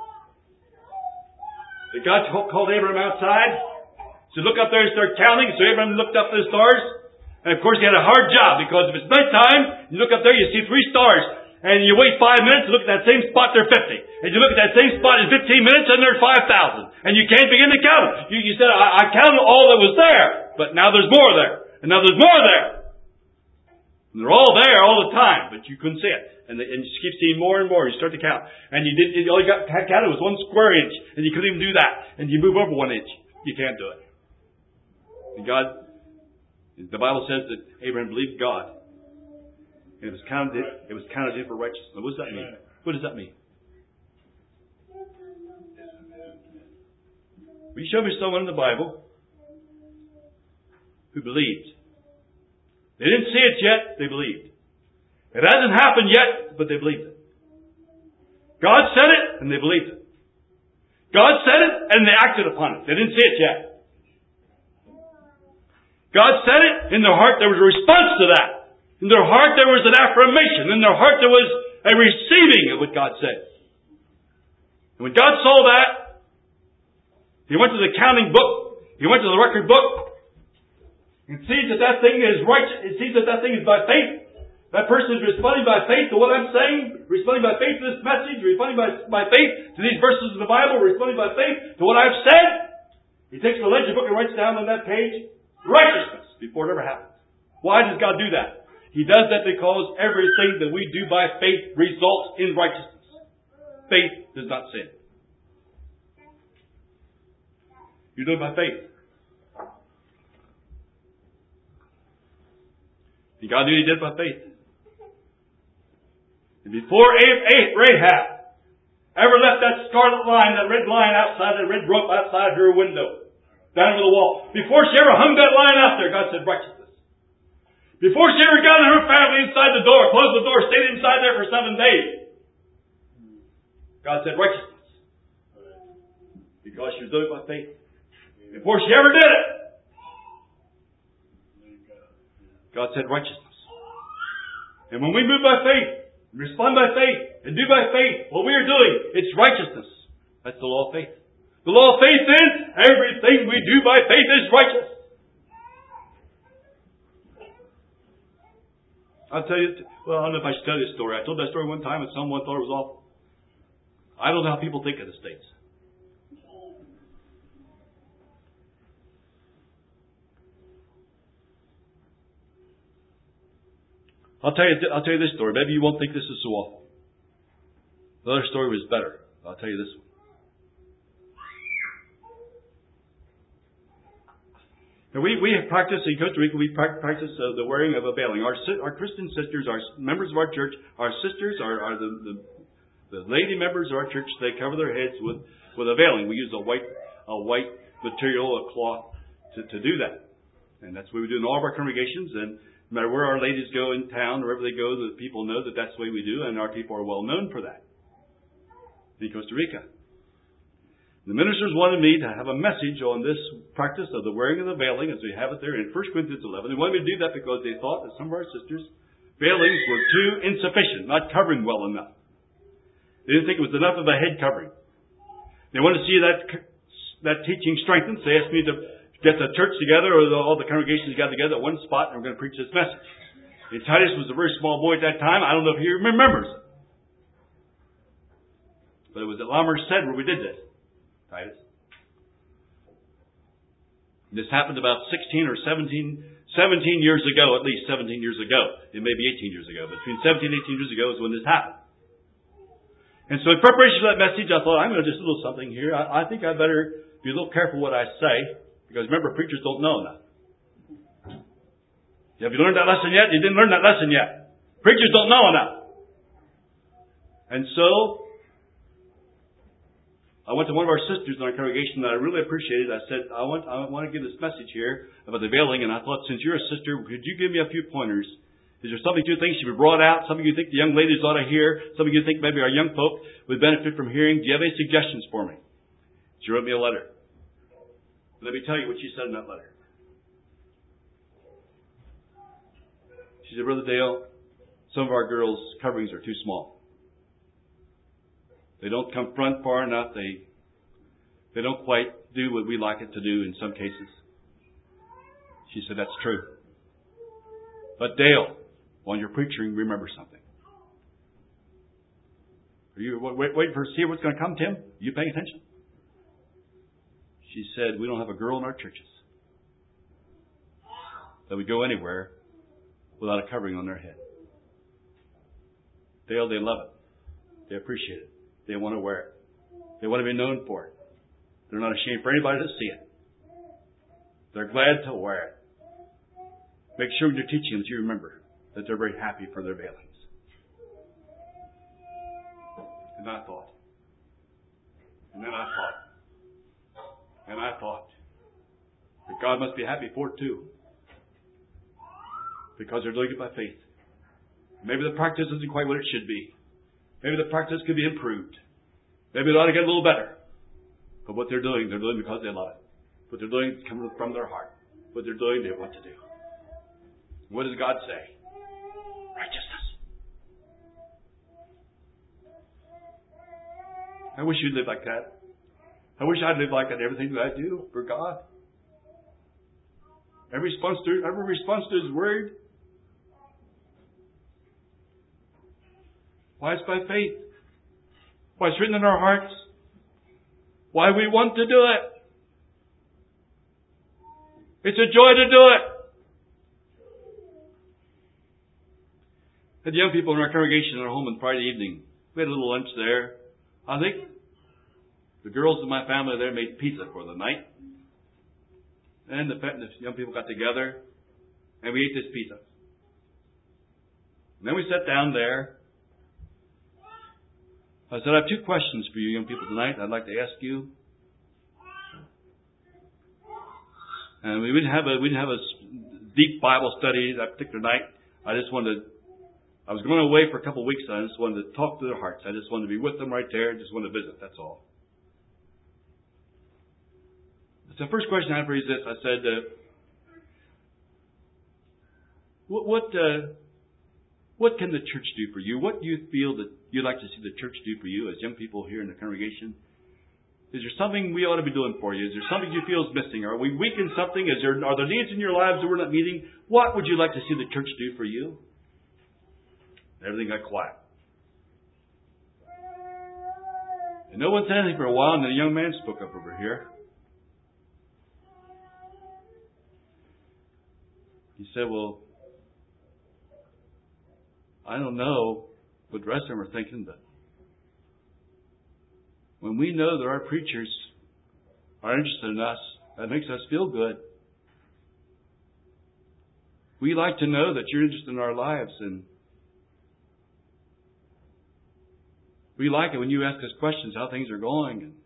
that God called Abraham outside. So look up there and start counting. So Abraham looked up at the stars. And of course he had a hard job because if it's nighttime, you look up there, you see three stars. And you wait five minutes, look at that same spot, they're fifty. And you look at that same spot in fifteen minutes, and they're five thousand. And you can't begin to count them. You, you said, I, I counted all that was there. But now there's more there. And now there's more there. And they're all there all the time, but you couldn't see it. And, the, and you just keep seeing more and more. You start to count. And you did, all you got counted was one square inch. And you couldn't even do that. And you move over one inch. You can't do it. And God, the Bible says that Abraham believed God. And it was counted, it was counted in for righteousness. Now, what does that mean? What does that mean? Will you show me someone in the Bible who believed? They didn't see it yet, they believed. It hasn't happened yet, but they believed it. God said it, and they believed it. God said it, and they acted upon it. They didn't see it yet. God said it, in their heart there was a response to that. In their heart there was an affirmation. In their heart there was a receiving of what God said. And when God saw that, He went to the counting book. He went to the record book. And sees that that thing is righteous. He sees that that thing is by faith. That person is responding by faith to what I'm saying. Responding by faith to this message. Responding by, by faith to these verses of the Bible. Responding by faith to what I've said. He takes the ledger book and writes down on that page righteousness before it ever happens. Why does God do that? He does that because everything that we do by faith results in righteousness. Faith does not sin. You do it by faith. And God knew He did it by faith. And before Rahab ever left that scarlet line, that red line outside, that red rope outside her window, down to the wall. Before she ever hung that line out there, God said righteousness. Before she ever got her family inside the door, closed the door, stayed inside there for seven days, God said righteousness. Because she was doing it by faith. Before she ever did it, God said righteousness. And when we move by faith, respond by faith, and do by faith what we are doing, it's righteousness. That's the law of faith. The law of faith is everything we do by faith is righteous. I'll tell you, well, I don't know if I should tell you this story. I told that story one time and someone thought it was awful. I don't know how people think of the States. I'll tell you, I'll tell you this story. Maybe you won't think this is so awful. The other story was better. I'll tell you this one. Now we, we have practiced in Costa Rica, we practice uh, the wearing of a veiling. Our, our Christian sisters, our members of our church, our sisters are, are the, the, the lady members of our church. They cover their heads with, with a veiling. We use a white, a white material, a cloth to, to do that. And that's what we do in all of our congregations. And no matter where our ladies go in town, wherever they go, the people know that that's the way we do. And our people are well known for that in Costa Rica. The ministers wanted me to have a message on this practice of the wearing of the veiling as we have it there in First Corinthians eleven. They wanted me to do that because they thought that some of our sisters' veilings were too insufficient, not covering well enough. They didn't think it was enough of a head covering. They wanted to see that that teaching strengthened, so they asked me to get the church together, or the, all the congregations got together at one spot, and we're going to preach this message. And Titus was a very small boy at that time. I don't know if he remembers it. But it was at La Merced where we did this. Titus. This happened about sixteen or seventeen, seventeen years ago, at least seventeen years ago. It may be eighteen years ago, but between seventeen and eighteen years ago is when this happened. And so in preparation for that message, I thought, I'm going to do just a little something here. I, I think I better be a little careful what I say, because remember, preachers don't know enough. Have you learned that lesson yet? You didn't learn that lesson yet. Preachers don't know enough. And so I went to one of our sisters in our congregation that I really appreciated. I said, I want, I want to give this message here about the veiling. And I thought, since you're a sister, could you give me a few pointers? Is there something you think should be brought out? Something you think the young ladies ought to hear? Something you think maybe our young folk would benefit from hearing? Do you have any suggestions for me? She wrote me a letter. Let me tell you what she said in that letter. She said, Brother Dale, some of our girls' coverings are too small. They don't come front far enough. They they don't quite do what we like it to do in some cases. She said, that's true. But Dale, while you're preaching, remember something. Are you wait, waiting for see what's going to come, Tim? Are you paying attention? She said, we don't have a girl in our churches that would go anywhere without a covering on their head. Dale, they love it. They appreciate it. They want to wear it. They want to be known for it. They're not ashamed for anybody to see it. They're glad to wear it. Make sure when you're teaching them that you remember that they're very happy for their veilings. And I thought. And then I thought. And I thought that God must be happy for it too. Because they're doing it by faith. Maybe the practice isn't quite what it should be. Maybe the practice could be improved. Maybe it ought to get a little better. But what they're doing, they're doing because they love it. What they're doing is coming from their heart. What they're doing, they want to do. What does God say? Righteousness. I wish you'd live like that. I wish I'd live like that in everything that I do for God. Every response to, every response to His Word. Why it's by faith. Why it's written in our hearts. Why we want to do it. It's a joy to do it. Had young people in our congregation in our home on Friday evening. We had a little lunch there. I think the girls in my family there made pizza for the night. And the, the young people got together and we ate this pizza. And then we sat down there. I said, I have two questions for you young people tonight I'd like to ask you. And we didn't have a we didn't have a deep Bible study that particular night. I just wanted to, I was going away for a couple of weeks, and I just wanted to talk to their hearts. I just wanted to be with them right there. Just wanted to visit. That's all. So the first question I had for you is this. I said, uh, what what, uh, what can the church do for you? What do you feel that you'd like to see the church do for you as young people here in the congregation? Is there something we ought to be doing for you? Is there something you feel is missing? Are we weak in something? Is there, are there needs in your lives that we're not meeting? What would you like to see the church do for you? Everything got quiet. And no one said anything for a while, and then a young man spoke up over here. He said, well, I don't know what the rest of them are thinking, but when we know that our preachers are interested in us, that makes us feel good. We like to know that you're interested in our lives, and we like it when you ask us questions how things are going. And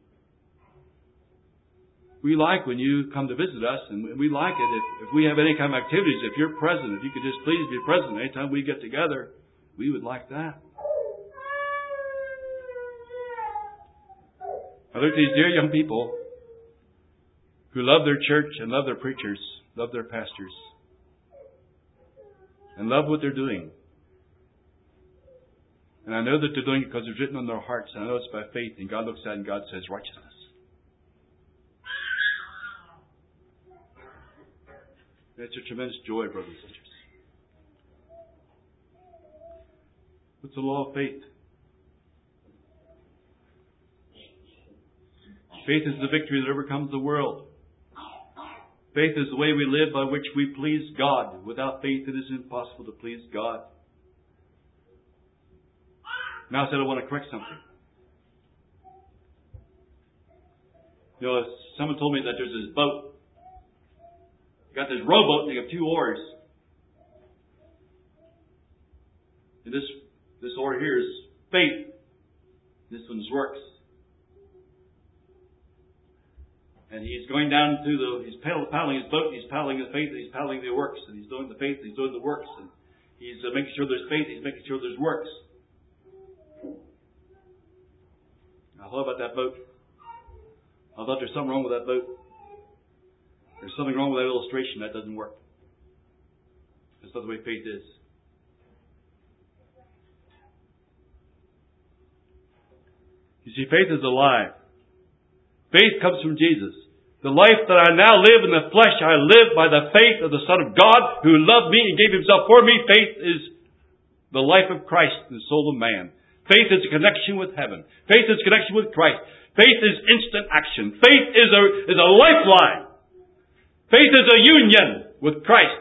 we like when you come to visit us, and we like it if, if we have any kind of activities, if you're present, if you could just please be present anytime we get together, we would like that. I look at these dear young people who love their church and love their preachers, love their pastors, and love what they're doing. And I know that they're doing it because it's written on their hearts, and I know it's by faith, and God looks at it and God says righteousness. It's a tremendous joy, brothers and sisters. What's the law of faith? Faith is the victory that overcomes the world. Faith is the way we live by which we please God. Without faith, it is impossible to please God. Now I said I want to correct something. You know, someone told me that there's this boat. You got this rowboat and you have two oars. And this this oar here is faith. This one's works. And he's going down to the, he's paddling his boat, he's paddling the faith, and he's paddling the works. And he's doing the faith, and he's doing the works. And he's uh, making sure there's faith, he's making sure there's works. I thought about that boat. I thought there's something wrong with that boat. There's something wrong with that illustration. That doesn't work. That's not the way faith is. You see, faith is alive. Faith comes from Jesus. The life that I now live in the flesh, I live by the faith of the Son of God who loved me and gave Himself for me. Faith is the life of Christ in the soul of man. Faith is a connection with heaven. Faith is a connection with Christ. Faith is instant action. Faith is a, is a lifeline. Faith is a union with Christ.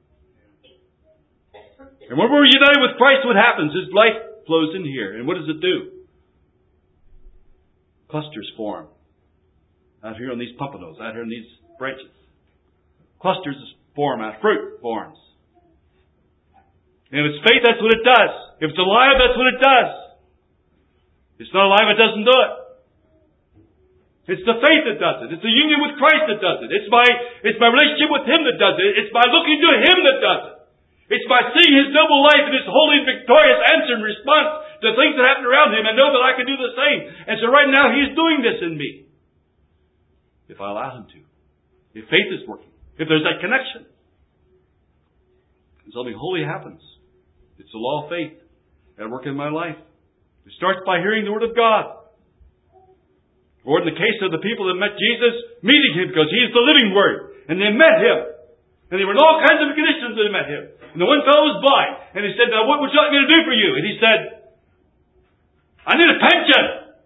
And when we're united with Christ, what happens? His life flows in here. And what does it do? Clusters form. Out here on these pompanos, out here on these branches. Clusters form out, fruit forms. And if it's faith, that's what it does. If it's alive, that's what it does. If it's not alive, it doesn't do it. It's the faith that does it. It's the union with Christ that does it. It's my, it's my relationship with Him that does it. It's by looking to Him that does it. It's by seeing His noble life and His holy, victorious answer and response to things that happen around Him and know that I can do the same. And so right now He's doing this in me. If I allow Him to. If faith is working. If there's that connection. Something holy happens. It's the law of faith at work in my life. It starts by hearing the Word of God. Or in the case of the people that met Jesus, meeting Him because He is the living Word. And they met Him. And they were in all kinds of conditions when they met Him. And the one fellow was blind. And he said, now what would you like me to do for you? And he said, I need a pension.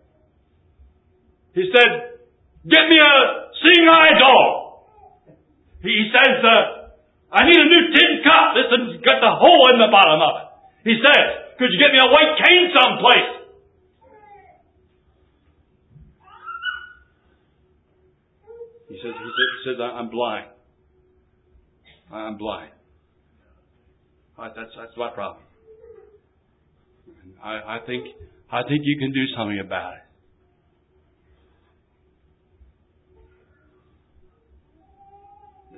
He said, get me a seeing eye doll. He says, uh, I need a new tin cup. This one's got the hole in the bottom of it. He says, could you get me a white cane someplace? He says, he says, he says I'm blind. I'm blind. Right, that's that's my problem. I, I think I think you can do something about it.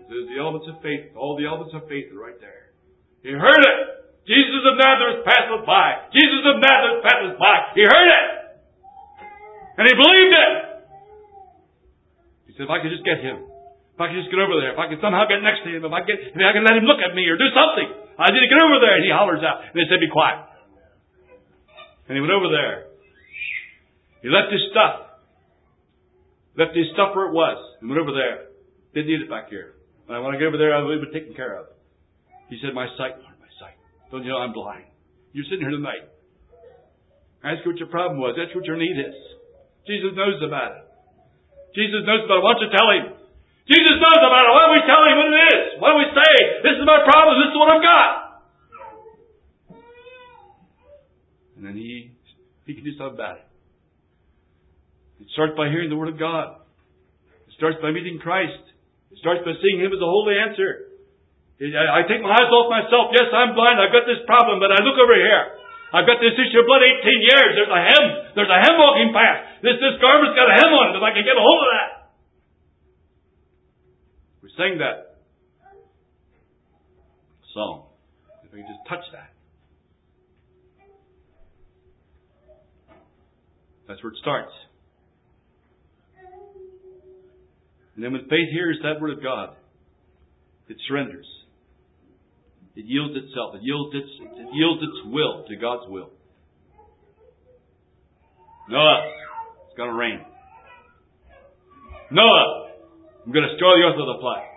The, the elements of faith, all the elements of faith are right there. He heard it. Jesus of Nazareth passeth by. Jesus of Nazareth passeth by. He heard it. And he believed it. He said, if I could just get him. If I could just get over there. If I could somehow get next to him. If I, get, if I can let him look at me or do something. I need to get over there. And he hollers out. And they said, be quiet. And he went over there. He left his stuff. Left his stuff where it was. And went over there. Didn't need it back here. When I want to get over there, I will be taken care of. He said, my sight, Lord, my sight. Don't you know I'm blind? You're sitting here tonight. Ask you what your problem was. That's what your need is. Jesus knows about it. Jesus knows about it. Why don't you tell him? Jesus knows about it. Why don't we tell him what it is? Why don't we say, this is my problem. This is what I've got. And then he, he can do something about it. It starts by hearing the Word of God. It starts by meeting Christ. It starts by seeing Him as a holy answer. I take my eyes off myself. Yes, I'm blind. I've got this problem, but I look over here. I've got this issue of blood eighteen years. There's a hem. There's a hem walking past. This, this garment's got a hem on it. If I can get a hold of that. We sang that song. If I can just touch that. That's where it starts. And then when faith hears that Word of God, it surrenders. It yields itself. It yields its, it yields its will to God's will. Noah, it's going to rain. Noah, I'm going to destroy the earth with a flood.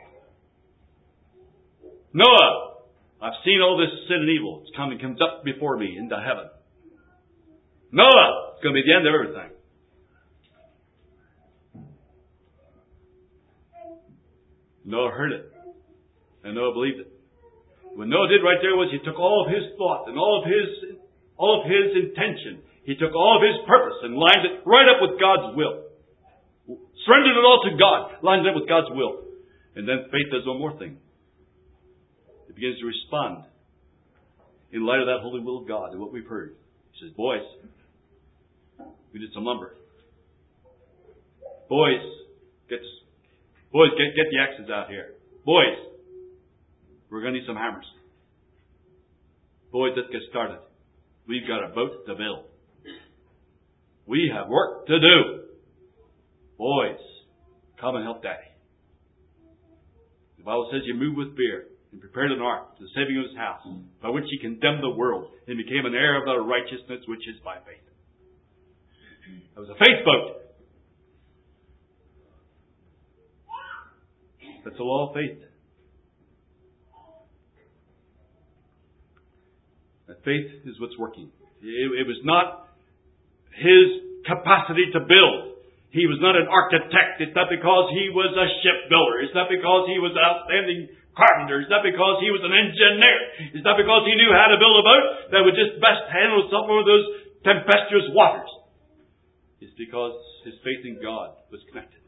Noah, I've seen all this sin and evil. It's coming, comes up before me into heaven. Noah, it's going to be the end of everything. Noah heard it. And Noah believed it. What Noah did right there was he took all of his thought and all of his, all of his intention. He took all of his purpose and lined it right up with God's will. Surrendered it all to God. Lined it up with God's will. And then faith does one more thing. It begins to respond in light of that holy will of God and what we've heard. He says, boys, we need some lumber. Boys, get, boys, get, get the axes out here. Boys, we're going to need some hammers. Boys, let's get started. We've got a boat to build. We have work to do. Boys, come and help Daddy. The Bible says you moved with fear and prepared an ark to the saving of his house, by which he condemned the world and became an heir of the righteousness which is by faith. That was a faith boat. That's the law of faith. That faith is what's working. It, it was not his capacity to build. He was not an architect. It's not because he was a shipbuilder. It's not because he was an outstanding carpenter. It's not because he was an engineer. It's not because he knew how to build a boat that would just best handle some of those tempestuous waters. It's because his faith in God was connected.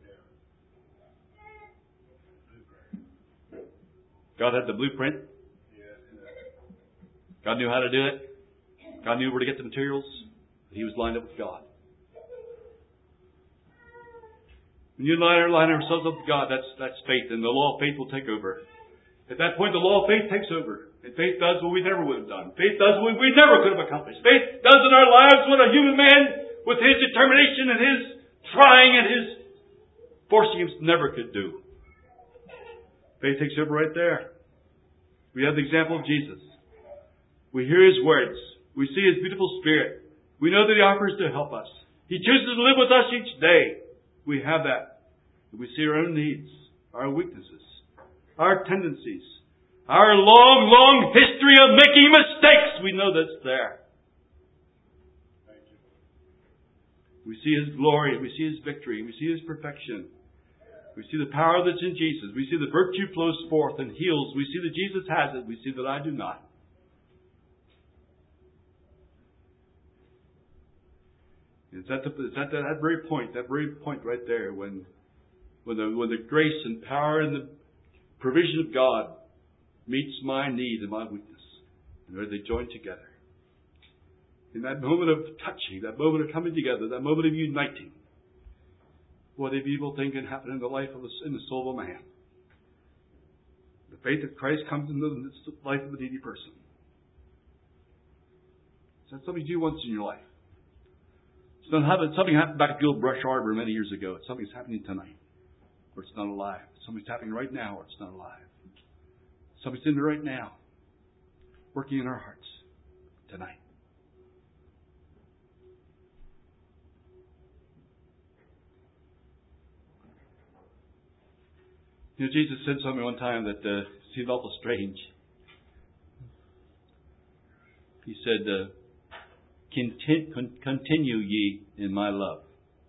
God had the blueprint. God knew how to do it. God knew where to get the materials. He was lined up with God. When you line, line ourselves up with God, that's, that's faith. And the law of faith will take over. At that point, the law of faith takes over. And faith does what we never would have done. Faith does what we never could have accomplished. Faith does in our lives what a human man, with his determination and his trying and his forcing him, never could do. Faith takes over right there. We have the example of Jesus. We hear His words. We see His beautiful Spirit. We know that He offers to help us. He chooses to live with us each day. We have that. We see our own needs, our weaknesses, our tendencies, our long, long history of making mistakes. We know that's there. We see His glory. We see His victory. We see His perfection. We see the power that's in Jesus. We see the virtue flows forth and heals. We see that Jesus has it. We see that I do not. It's at, the, it's at that, that very point, that very point right there, when, when the when the grace and power and the provision of God meets my need and my weakness, and where they join together. In that moment of touching, that moment of coming together, that moment of uniting, what an evil thing can happen in the life of a, in the soul of a man. The faith of Christ comes into the life of a needy person. Is that something you do once in your life? It's not happen, something happened back at Gilbrush Arbor many years ago. It's something that's happening tonight, or it's not alive. Something's happening right now, or it's not alive. Something's in there right now, working in our hearts tonight. You know, Jesus said something one time that uh, seemed awful strange. He said, uh, Contin- con- continue ye in my love.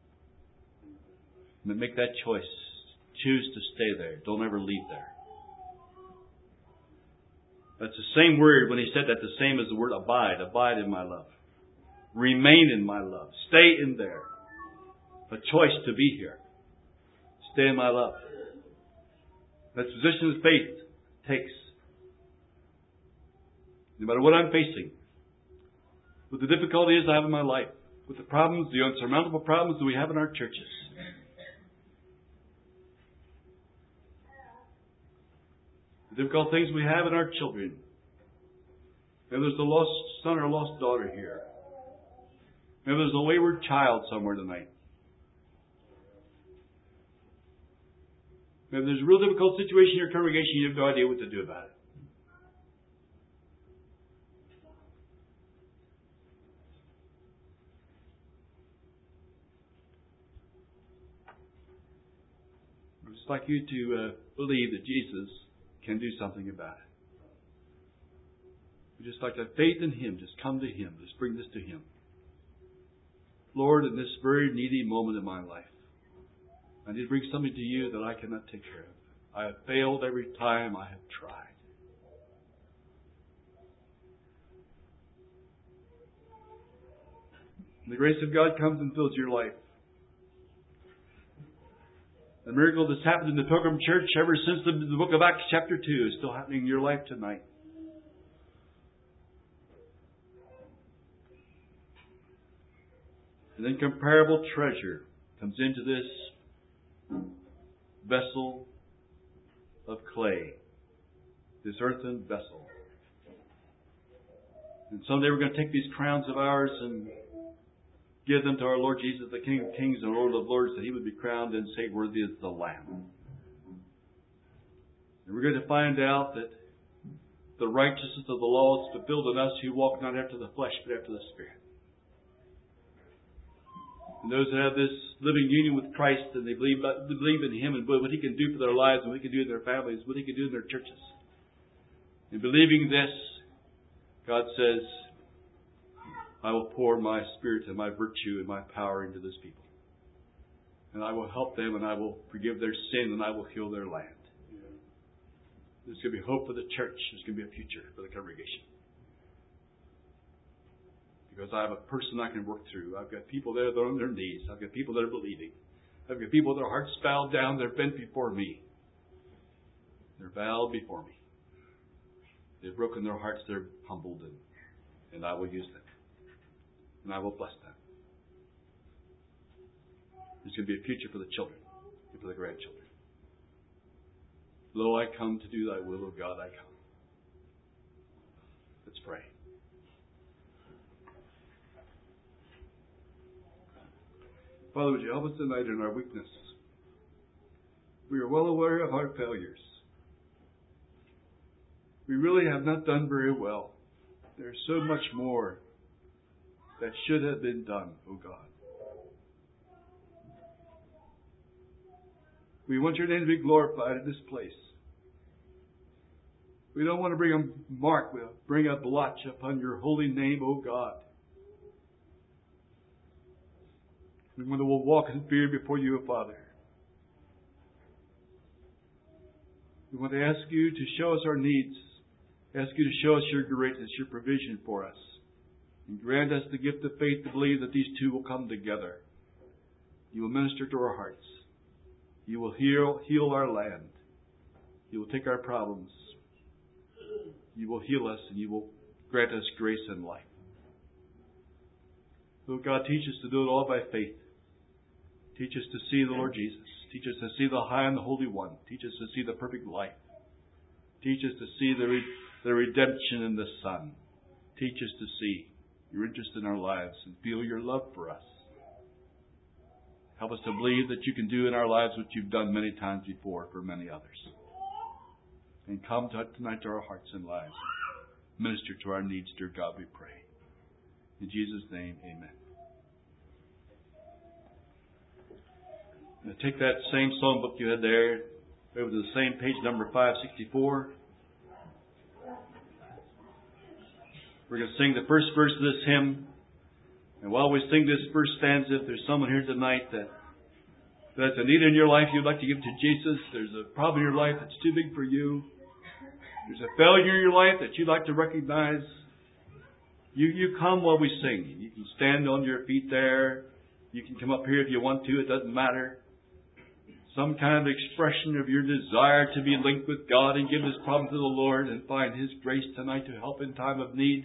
But make that choice. Choose to stay there. Don't ever leave there. That's the same word when he said that, the same as the word abide. Abide in my love. Remain in my love. Stay in there. A choice to be here. Stay in my love. That's the position of faith takes. No matter what I'm facing, with the difficulties I have in my life, with the problems, the unsurmountable problems that we have in our churches. The difficult things we have in our children. Maybe there's a lost son or a lost daughter here. Maybe there's a wayward child somewhere tonight. Maybe there's a real difficult situation in your congregation, you have no idea what to do about it. I'd just like you to uh, believe that Jesus can do something about it. We just like to have faith in Him. Just come to Him. Just bring this to Him. Lord, in this very needy moment in my life, I need to bring something to you that I cannot take care of. I have failed every time I have tried. And the grace of God comes and fills your life. The miracle that's happened in the Pilgrim Church ever since the, the book of Acts chapter two is still happening in your life tonight. An incomparable treasure comes into this vessel of clay, this earthen vessel. And someday we're going to take these crowns of ours and give them to our Lord Jesus, the King of Kings and Lord of Lords, that He would be crowned and say, worthy is the Lamb. And we're going to find out that the righteousness of the law is fulfilled in us who walk not after the flesh, but after the Spirit. And those that have this living union with Christ and they believe, they believe in Him and what He can do for their lives and what He can do in their families, what He can do in their churches. In believing this, God says, I will pour my Spirit and my virtue and my power into this people. And I will help them and I will forgive their sin and I will heal their land. There's going to be hope for the church. There's going to be a future for the congregation. Because I have a person I can work through. I've got people there that are on their knees. I've got people that are believing. I've got people with their hearts bowed down. They're bent before me. They're bowed before me. They've broken their hearts. They're humbled. And, and I will use them. And I will bless them. There's going to be a future for the children and for the grandchildren. Lo, I come to do Thy will, O God, I come. Let's pray. Father, would you help us tonight in our weakness? We are well aware of our failures. We really have not done very well. There's so much more that should have been done, O God. We want your name to be glorified in this place. We don't want to bring a mark, we'll bring a blotch upon your holy name, O God. We want to walk in fear before you, O Father. We want to ask you to show us our needs. Ask you to show us your greatness, your provision for us. And grant us the gift of faith to believe that these two will come together. You will minister to our hearts. You will heal, heal our land. You will take our problems. You will heal us and you will grant us grace and life. Lord God, teach us to do it all by faith. Teach us to see the Lord Jesus. Teach us to see the high and the holy one. Teach us to see the perfect life. Teach us to see the, re- the redemption in the Son. Teach us to see your interest in our lives and feel your love for us. Help us to believe that you can do in our lives what you've done many times before for many others. And come to, tonight to our hearts and lives. Minister to our needs, dear God, we pray. In Jesus' name, amen. Now take that same song book you had there, over to the same page, number five sixty-four. We're going to sing the first verse of this hymn. And while we sing this first stanza, if there's someone here tonight that that's a need in your life you'd like to give to Jesus, there's a problem in your life that's too big for you, there's a failure in your life that you'd like to recognize, you, you come while we sing. You can stand on your feet there. You can come up here if you want to. It doesn't matter. Some kind of expression of your desire to be linked with God and give this problem to the Lord and find His grace tonight to help in time of need.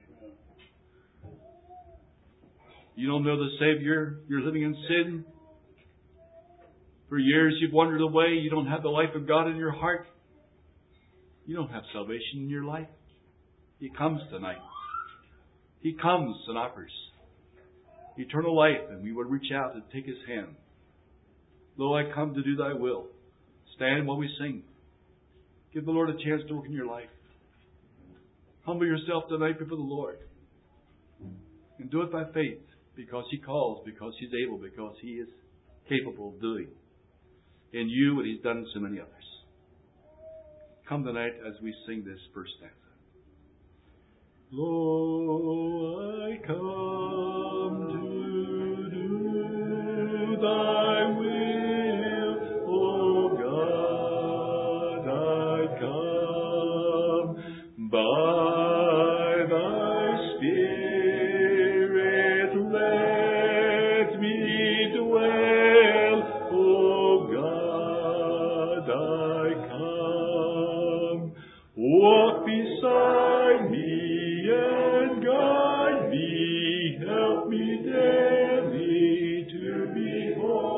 You don't know the Savior. You're living in sin. For years you've wandered away. You don't have the life of God in your heart. You don't have salvation in your life. He comes tonight. He comes and offers eternal life, and we would reach out and take His hand. Lo, I come to do Thy will. Stand while we sing. Give the Lord a chance to work in your life. Humble yourself tonight before the Lord. And do it by faith, because He calls, because He's able, because He is capable of doing in you what He's done in so many others. Come tonight as we sing this first stanza. Lo, I come to do Thy will, O God, I come by Thy Spirit, let me dwell, O God, I come, walk beside me and guide me, help me daily to be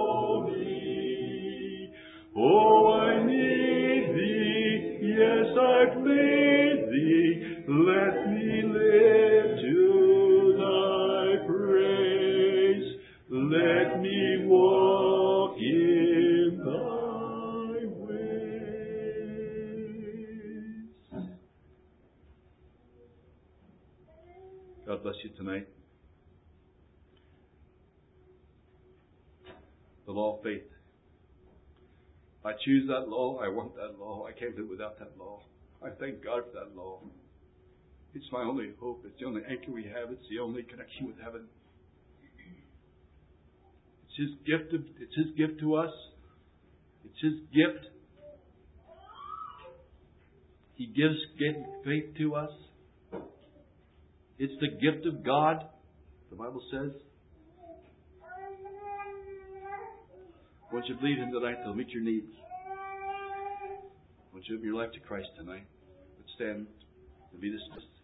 holy. Oh, I need Thee, yes, I plead Thee, let me live to Thy praise, let me walk in Thy ways. God bless you tonight. The law of faith. I choose that law. I want that law. I can't live without that law. I thank God for that law. It's my only hope. It's the only anchor we have. It's the only connection with heaven. It's His gift. Of, it's His gift to us. It's His gift. He gives faith to us. It's the gift of God, the Bible says. Once you believe Him tonight, He'll meet your needs. Once you give your life to Christ tonight, would stand and be dismissed.